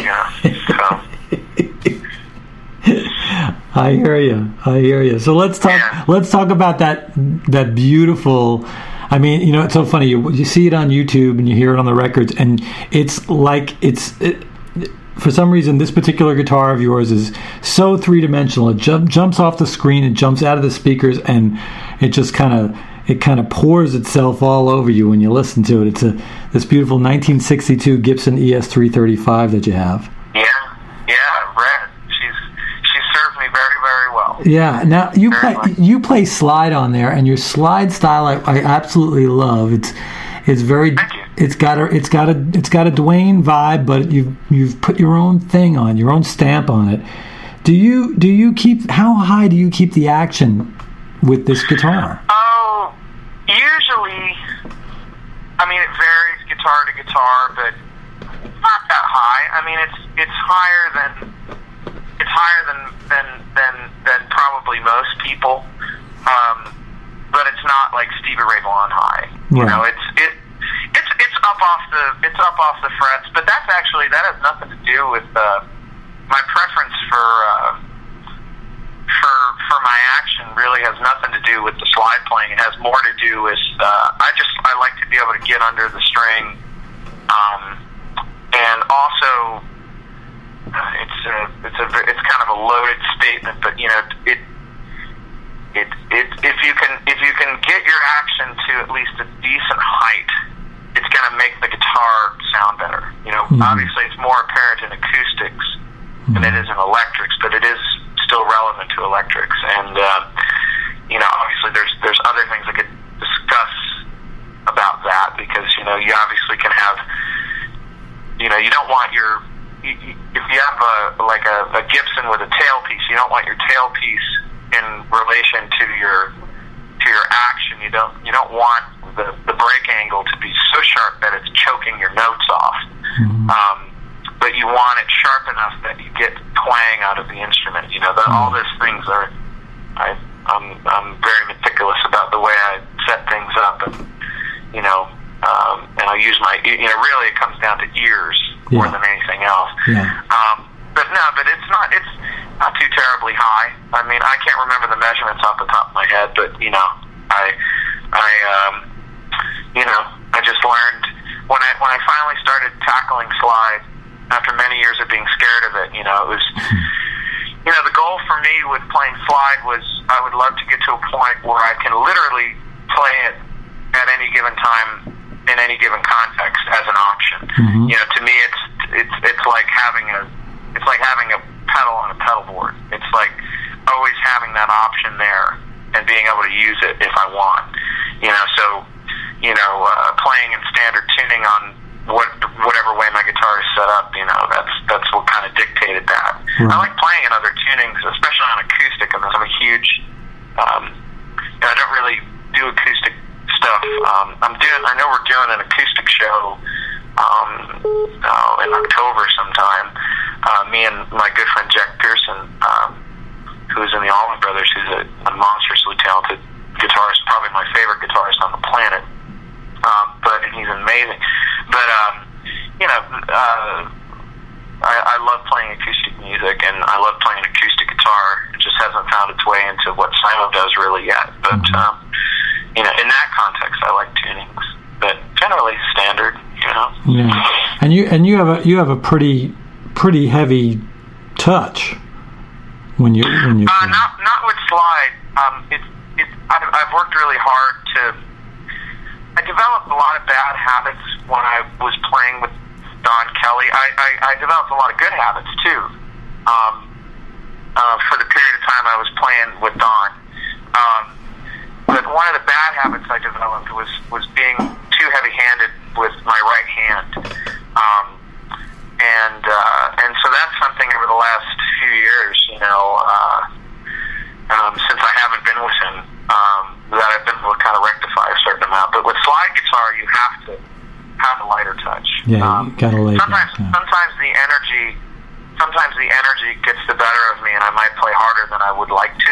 So. I hear you. So let's talk about that beautiful. I mean, it's so funny. You see it on YouTube and you hear it on the records, and it's like for some reason, this particular guitar of yours is so three-dimensional. It jumps off the screen, it jumps out of the speakers, and it just kind of pours itself all over you when you listen to it. It's this beautiful 1962 Gibson ES335 that you have. Yeah, Red. She served me very, very well. Yeah. Now you play slide on there, and your slide style I absolutely love. It's very. Thank you. It's got a Dwayne vibe, but you've put your own thing on, your own stamp on it. Do you keep, how high do you keep the action with this guitar? Oh, usually, I mean, it varies guitar to guitar, but not that high. I mean, it's higher than probably most people, but it's not like Stevie Ray Vaughan high. Right. It's up off the frets, but that has nothing to do with my preference for my action. Really has nothing to do with the slide playing. It has more to do with I like to be able to get under the string, and also it's kind of a loaded statement, but if you can get your action to at least a decent height, it's going to make the guitar sound better. Obviously it's more apparent in acoustics than it is in electrics, but it is still relevant to electrics. And obviously there's other things I could discuss about that, because you obviously can have, you don't want if you have a Gibson with a tailpiece, you don't want your tailpiece in relation to your action. You don't want the break angle to be so sharp that it's choking your notes off. Mm-hmm. But you want it sharp enough that you get twang out of the instrument. All these things are. I'm very meticulous about the way I set things up, and and I use my. Really, it comes down to ears more than anything else. Yeah. But it's not too terribly high. I mean, I can't remember the measurements off the top of my head, but I just learned when I finally started tackling slide after many years of being scared of it. It was the goal for me with playing slide was I would love to get to a point where I can literally play it at any given time in any given context as an option. Mm-hmm. To me, it's like having a pedal on a pedal board. It's like always having that option there and being able to use it if I want. Playing in standard tuning on whatever way my guitar is set up, that's what kind of dictated that. Right. I like playing in other tunings, especially on acoustic, and I'm a huge. I don't really do acoustic stuff. I know we're doing an acoustic show in October sometime. Me and my good friend Jack Pearson, who's in the Allman Brothers, who's a monstrously talented guitarist, probably my favorite guitarist on the planet. But he's amazing. But music, and I love playing acoustic guitar. It just hasn't found its way into what Simo does really yet. But you know, in that context, I like tunings, but generally standard. You know. Yeah, and you have a pretty heavy touch when you not with slide. I've worked really hard to. I developed a lot of bad habits when I was playing with Don Kelly. I developed a lot of good habits too. For the period of time I was playing with Don, but one of the bad habits I developed was being too heavy-handed with my right hand, and so that's something over the last few years, you know, since I haven't been with him, that I've been able to kind of rectify a certain amount. But with slide guitar, you have to have a lighter touch. Yeah, you gotta lay sometimes the energy gets the better of me, and I might play harder than I would like to.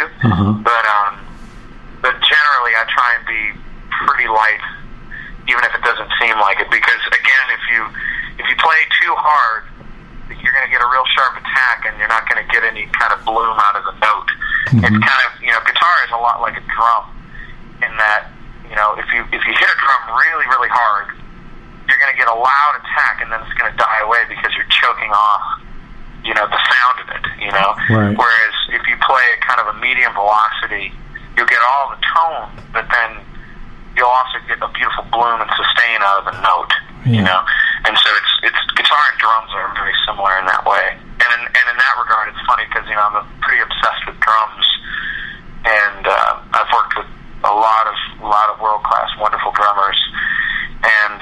But generally, I try and be pretty light, even if it doesn't seem like it. Because again, if you play too hard, you're going to get a real sharp attack, and you're not going to get any kind of bloom out of the note. It's kind of, you know, guitar is a lot like a drum, in that, you know, if you hit a drum really, really hard, you're going to get a loud attack, and then it's going to die away because you're choking off, you know, the sound of it, you know. Right. Whereas if you play at kind of a medium velocity, you'll get all the tone, but then you'll also get a beautiful bloom and sustain out of the note, you know. And so it's guitar and drums are very similar in that way. And in that regard, it's funny because, you know, I'm pretty obsessed with drums, and I've worked with a lot of world-class, wonderful drummers, and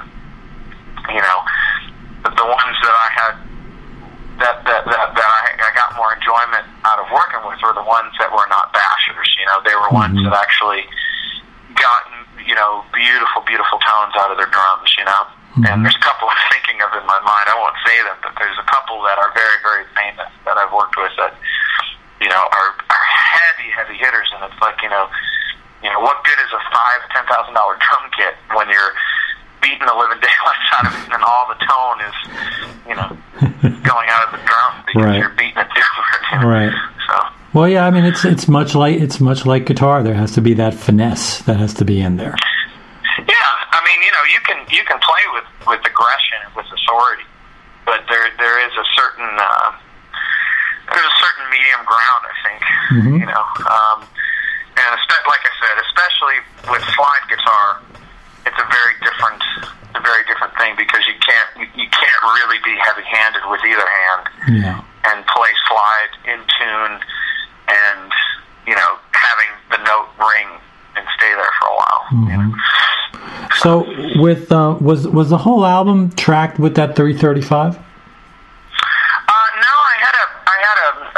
you know, the ones that I had that I got more enjoyment out of working with were the ones that were not bashers. You know, they were ones that actually got, you know, beautiful tones out of their drums. You know, and there's a couple I'm thinking of in my mind. I won't say them, but there's a couple that are very, very famous that I've worked with that, you know, are heavy hitters, and it's like, you know, what good is a $5,000-$10,000 drum kit when you're beating the living daylights out of it, and all the tone is, you know, going out of the drum because you're beating it different. You know? Right. So. Well, yeah, I mean, it's much like guitar. There has to be that finesse that has to be in there. Yeah, I mean, you know, you can play with aggression and with authority, but there is a certain there's a certain medium ground, I think. You know, and like I said, especially with slide guitar, it's a very different thing, because you can't really be heavy-handed with either hand and play slide in tune, and, you know, having the note ring and stay there for a while. You know? So with was the whole album tracked with that 335? No, I had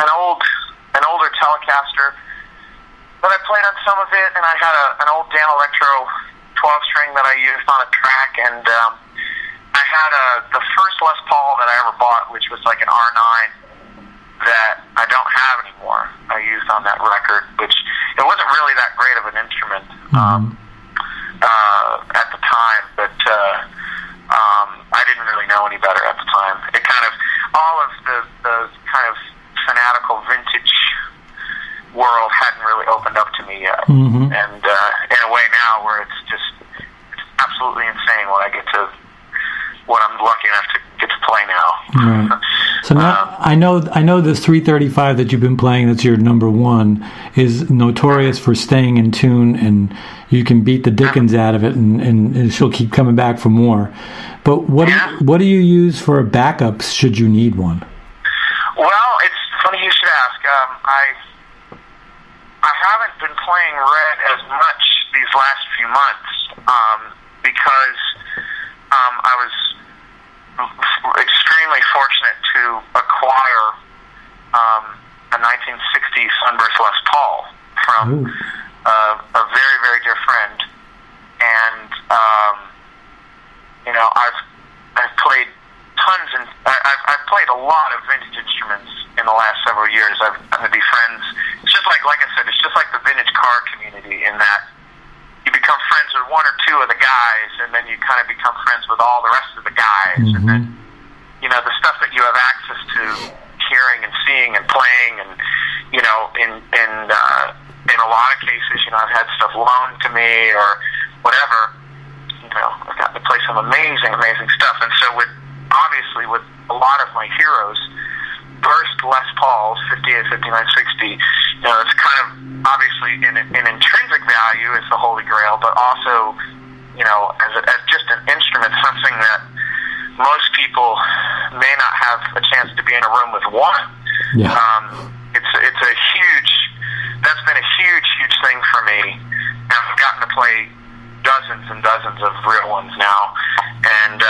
an older Telecaster, but I played on some of it, and I had an old Dan Electro 12-string that I used on a track, and I had the first Les Paul that I ever bought, which was like an R9 that I don't have anymore. I used on that record, which it wasn't really that great of an instrument at the time, but I didn't really know any better at the time. It kind of, all of the kind of fanatical vintage world hadn't really opened up to me yet. And in a way now where it's absolutely insane what I'm lucky enough to get to play now. Right. So now I know this 335 that you've been playing, that's your number one, is notorious for staying in tune, and you can beat the dickens out of it, and she'll keep coming back for more. But what do you use for a backup should you need one? Well, it's funny you should ask. I haven't been playing Red as much these last few months because I was extremely fortunate to acquire a 1960 Sunburst Les Paul from a very, very dear friend, and you know, I've played tons, and I've played a lot of vintage instruments in the last several years. I'm going to be friends. It's just like I said, it's just like the vintage car community, in that you become friends with one or two of the guys, and then you kind of become friends with all the rest of the guys, and then, you know, the stuff that you have access to here hearing and seeing and playing, and you know, in a lot of cases, you know, I've had stuff loaned to me or whatever. You know, I've gotten to play some amazing stuff, and so obviously with a lot of my heroes, burst Les Pauls, 58, 59, 60, you know, it's kind of obviously an intrinsic value is the Holy Grail, but also, you know, as just an instrument, something that most people may not have a chance to be in a room with one. Yeah. It's a huge, that's been a huge thing for me. And I've gotten to play dozens and dozens of real ones now. And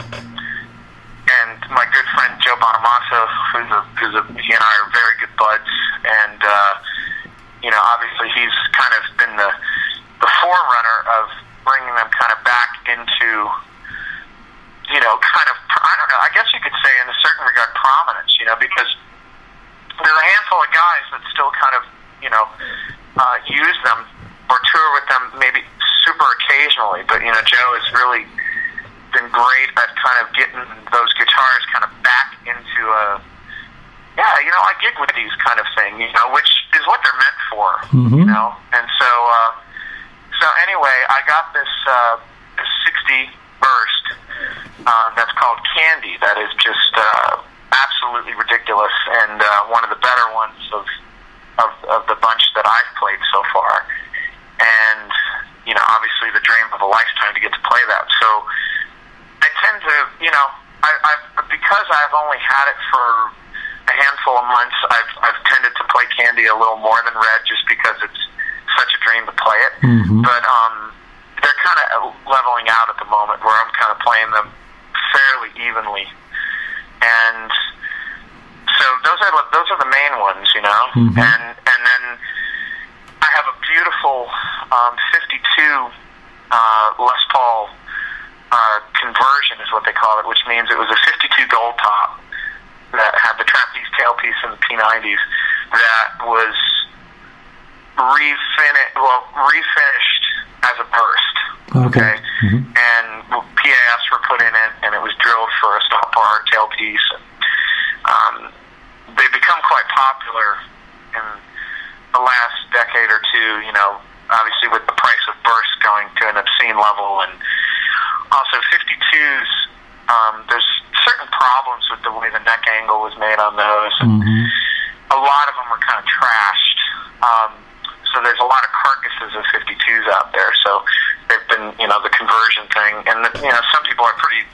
my good friend Joe Bonamassa, he and I are very good buds, and you know, obviously he's kind of been the forerunner of bringing them kind of back into, you know, kind of, I don't know, I guess you could say in a certain regard prominence, you know, because there's a handful of guys that still kind of, you know, use them or tour with them maybe super occasionally, but, you know, Joe has really been great at kind of getting those guitars kind of back into a, yeah, you know, I gig with these kind of thing, you know, which is what they're meant for, you know, and so anyway, I got this 60 burst that's called Candy, that is just absolutely ridiculous, and one of the better ones of the bunch that I've played so far, and, you know, obviously the dream of a lifetime to get to play that, so I tend to, you know, because I've only had it for a handful of months, I've tended to play Candy a little more than Red, just because it's such a dream to play it. But they're kind of leveling out at the moment, where I'm kind of playing them fairly evenly, and so those are the main ones, you know. And then I have a beautiful 52 Les Paul conversion is what they call it, which means it was a 52 gold top that had the trapeze tailpiece in the P90s that was refinished as a burst. Okay. And PAFs were put in it, and it was drilled for a stop bar tailpiece. And, they become quite popular in the last decade or two, you know, obviously with the price of bursts going to an obscene level, and also 52s, there's certain problems with the way the neck angle was made on those, and a lot of them were kind of trashed, so there's a lot of carcasses of 52s out there, so they've been, you know, the conversion thing, and, you know, some people are pretty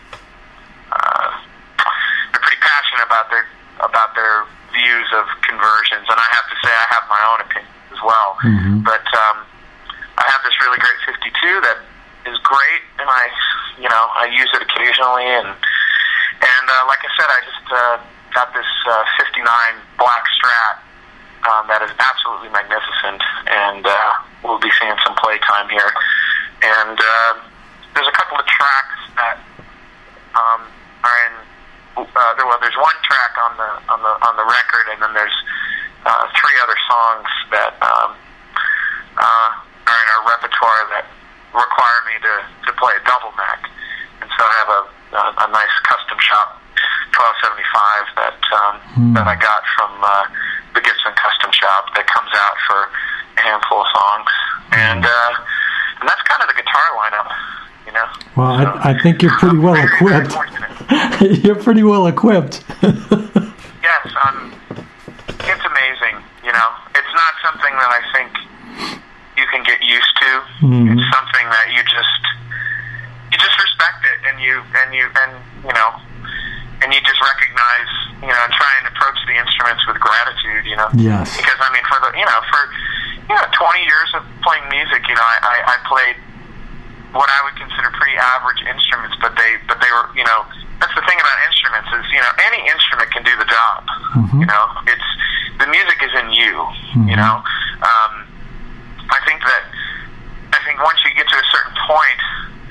passionate about their views of conversions, and I have to say I have my own opinion as well, but I have this really great 52 that is great, and I use it occasionally, and like I said, I just got this 59 black Strat that is absolutely magnificent, and we'll be seeing some playtime here, and there's a couple of tracks that are in. There's one track on the record, and then there's 3 other songs that are in our repertoire that require me to play a double neck, and so I have a nice custom shop 1275 that I got from the Gibson Custom Shop that comes out for a handful of songs, and that's kind of the guitar lineup, you know. Well, so, I think you're pretty well equipped. You're pretty well equipped. Yes, it's amazing. You know, it's not something that I think you can get used to. It's something that you just respect it, and you know, and you just recognize, you know, and try and approach the instruments with gratitude. You know. Yes. Because I mean, for 20 years of playing music, you know, I played what I would consider pretty average instruments, but they were, you know. That's the thing about instruments is, you know, any instrument can do the job. You know, it's the music is in you. You know, I think once you get to a certain point,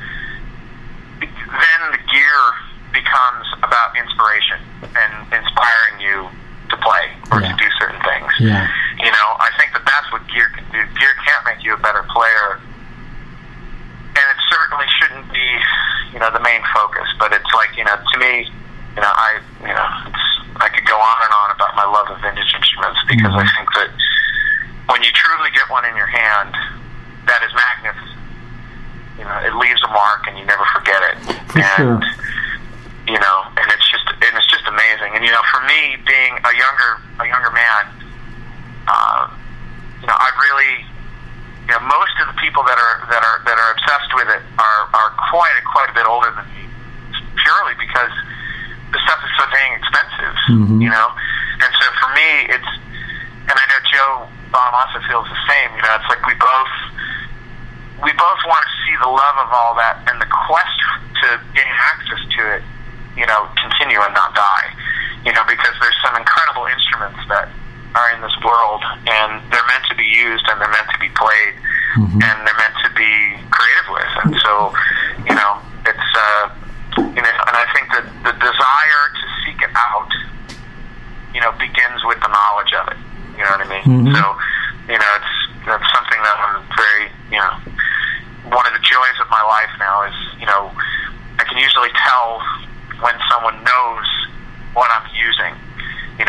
then the gear becomes about inspiration and inspiring you to play or to do certain things. Yeah. You know, I think that's what gear can do. Gear can't make you a better player. And it certainly shouldn't be, you know, the main focus. But it's like, you know, to me, you know, I could go on and on about my love of vintage instruments, because I think that when you truly get one in your hand, that is magnificent. You know, it leaves a mark, and you never forget it. For sure. You know, and it's just amazing. And you know, for me, being a younger man, you know, I really, you know, most of the people that are obsessed with it are quite a bit older than me, purely because the stuff is so dang expensive. You know, and so for me, it's, and I know Joe Bonamassa feels the same. You know, it's like we both want to see the love of all that and the quest to gain access to it, you know, continue and not die. You know, because there's some incredible instruments that are in this world, and they're meant to be used, and they're meant to be played, and they're meant to be creative with. And so, you know, it's, you know, and I think that the desire to seek it out, you know, begins with the knowledge of it. You know what I mean? So, you know, that's something that I'm very, you know, one of the joys of my life now is, you know, I can usually tell when someone knows what I'm using. You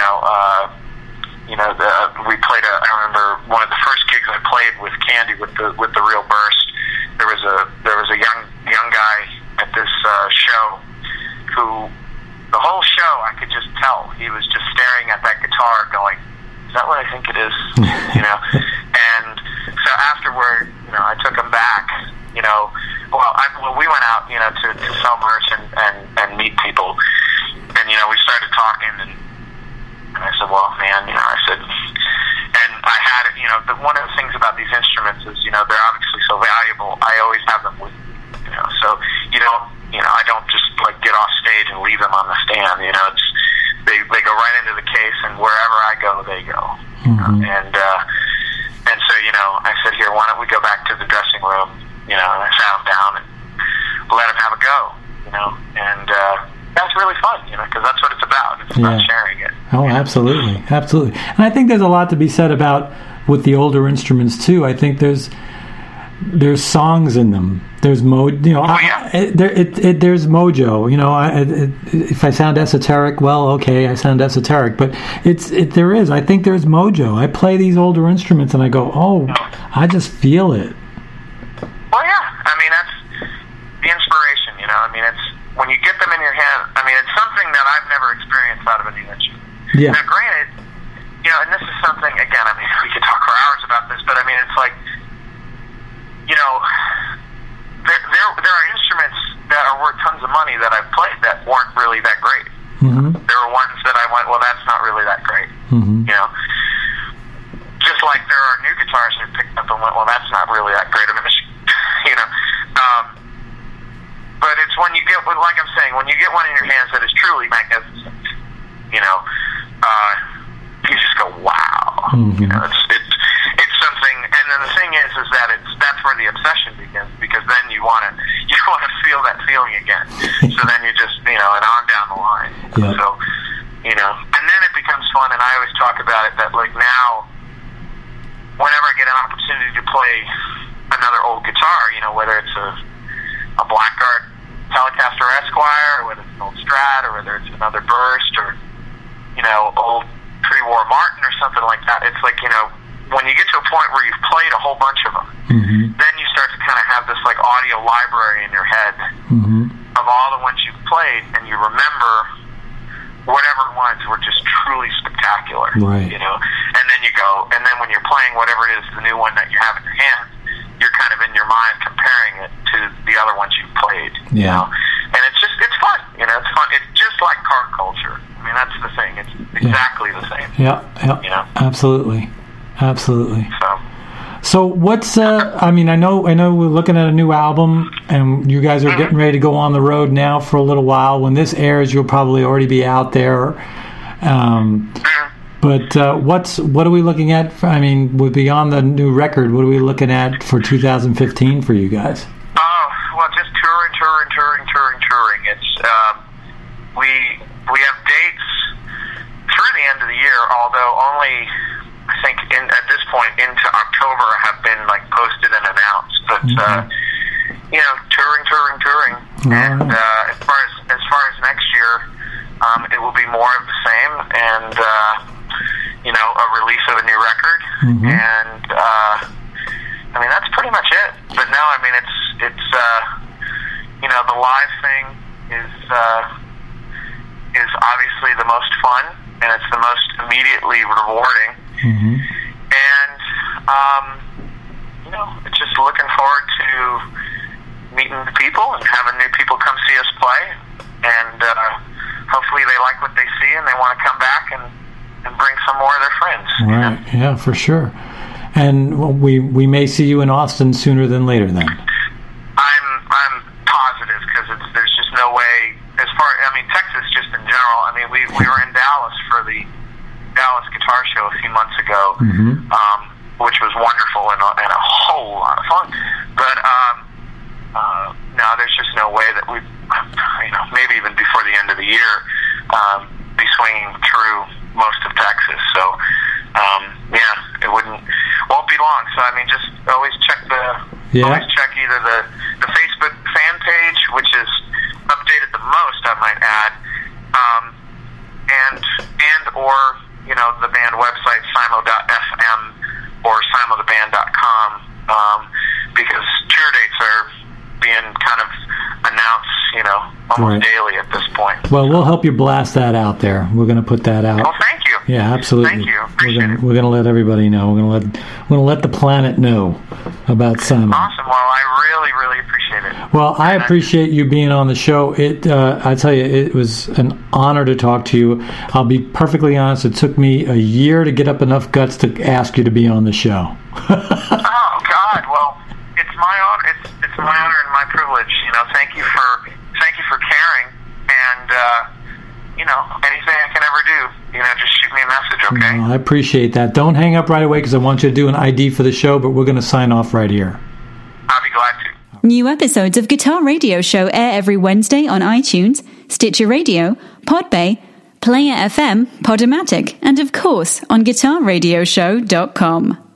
know, we played I remember one of the first gigs I played with Candy with the Real Burst. There was a young guy at this show who, the whole show, I could just tell he was just staring at that guitar going, is that what I think it is? You know? And so afterward, you know, I took him back, you know, we went out, you know, to sell merch and meet people. And, you know, we started talking, and I said, well, man, you know, I said, and I had it, you know, one of the things about these instruments is, you know, they're obviously so valuable. I always have them with me, you know, so I don't just like get off stage and leave them on the stand. You know, it's they go right into the case, and wherever I go, they go. And so, you know, I said, here, why don't we go back to the dressing room? You know, and I sat him down and let him have a go. You know, and that's really fun. You know, because that's what it's about. It's about sharing it. Oh, absolutely, absolutely. And I think there's a lot to be said about with the older instruments too. I think there's songs in them. There's there's mojo. You know, if I sound esoteric, well, okay, I sound esoteric. But there is. I think there's mojo. I play these older instruments and I go, oh, I just feel it. Well, yeah. I mean, that's the inspiration. You know, I mean, it's when you get them in your hand. I mean, it's something that I've never experienced out of a new instrument. Yeah. Now, granted, you know, and this is something, again, I mean, we could talk for hours about this, but I mean, it's like, you know, there are instruments that are worth tons of money that I've played that weren't really that great. There were ones that I went, well, that's not really that great. You know, just like there are new guitars that I picked up and went, well, that's not really that great of a machine. You know, but it's when you get, like I'm saying, when you get one in your hands that is truly magnificent, you know, you just go, wow. You know, it's something. And then the thing is that that's where the obsession begins, because then you want to feel that feeling again. So then you just, you know, and on down the line. So, you know, and then it becomes fun. And I always talk about it that, like, now, whenever I get an opportunity to play another old guitar, you know, whether it's a Blackguard Telecaster Esquire, or whether it's an old Strat, or whether it's another Burst, or, you know, old pre-war Martin or something like that, it's like, you know, when you get to a point where you've played a whole bunch of them, then you start to kind of have this like audio library in your head of all the ones you've played, and you remember whatever ones were just truly spectacular, you know, and then you go, and then when you're playing whatever it is, the new one that you have in your hand, you're kind of in your mind comparing it to the other ones you've played, you know, and it's fun, you know, it's fun. It's just like car culture. I mean, that's the thing. It's exactly the same. Yeah. You know? Absolutely. So what's I mean, I know we're looking at a new album, and you guys are getting ready to go on the road now for a little while. When this airs, you'll probably already be out there. But what are we looking at? I mean, beyond the new record, what are we looking at for 2015 for you guys? Well, just touring. It's we have dates through the end of the year, although only, I think, at this point into October have been like posted and announced. But you know, touring, and as far as next year, it will be more of the same. And a release of a new record, and I mean that's pretty much it. But no, I mean it's the live thing is obviously the most fun, and it's the most immediately rewarding, and it's just looking forward to meeting the people and having new people come see us play, and hopefully they like what they see and they want to come back and bring some more of their friends. Right, yeah, for sure. And we may see you in Austin sooner than later then. I'm positive, because there's just no way, Texas just in general. I mean, we were in Dallas for the Dallas Guitar Show a few months ago, which was wonderful and a whole lot of fun. But no, there's just no way that we, maybe even before the end of the year, be swinging through most of Texas. So it won't be long. So I mean, just always check either the Facebook fan page, which is updated the most, I might add, and or the band website simo.fm or simotheband.com, because tour dates are being kind of announced, almost daily at this point. Well, we'll help you blast that out there. We're going to put that out. Well, thank you. Yeah, absolutely. Thank you. Appreciate it. We're going to let everybody know. We're going to let the planet know about Simo. Awesome. Well, I really, really appreciate it. Well, I appreciate you being on the show. I tell you, it was an honor to talk to you. I'll be perfectly honest. It took me a year to get up enough guts to ask you to be on the show. Oh God! Well, it's my honor. It's my honor and my privilege. Thank you for caring, and anything I can ever do, just shoot me a message, okay? I appreciate that. Don't hang up right away, because I want you to do an ID for the show, but we're going to sign off right here. I'll be glad to. New episodes of Guitar Radio Show air every Wednesday on iTunes, Stitcher Radio, Podbay, Player FM, Podomatic, and of course on GuitarRadioshow.com.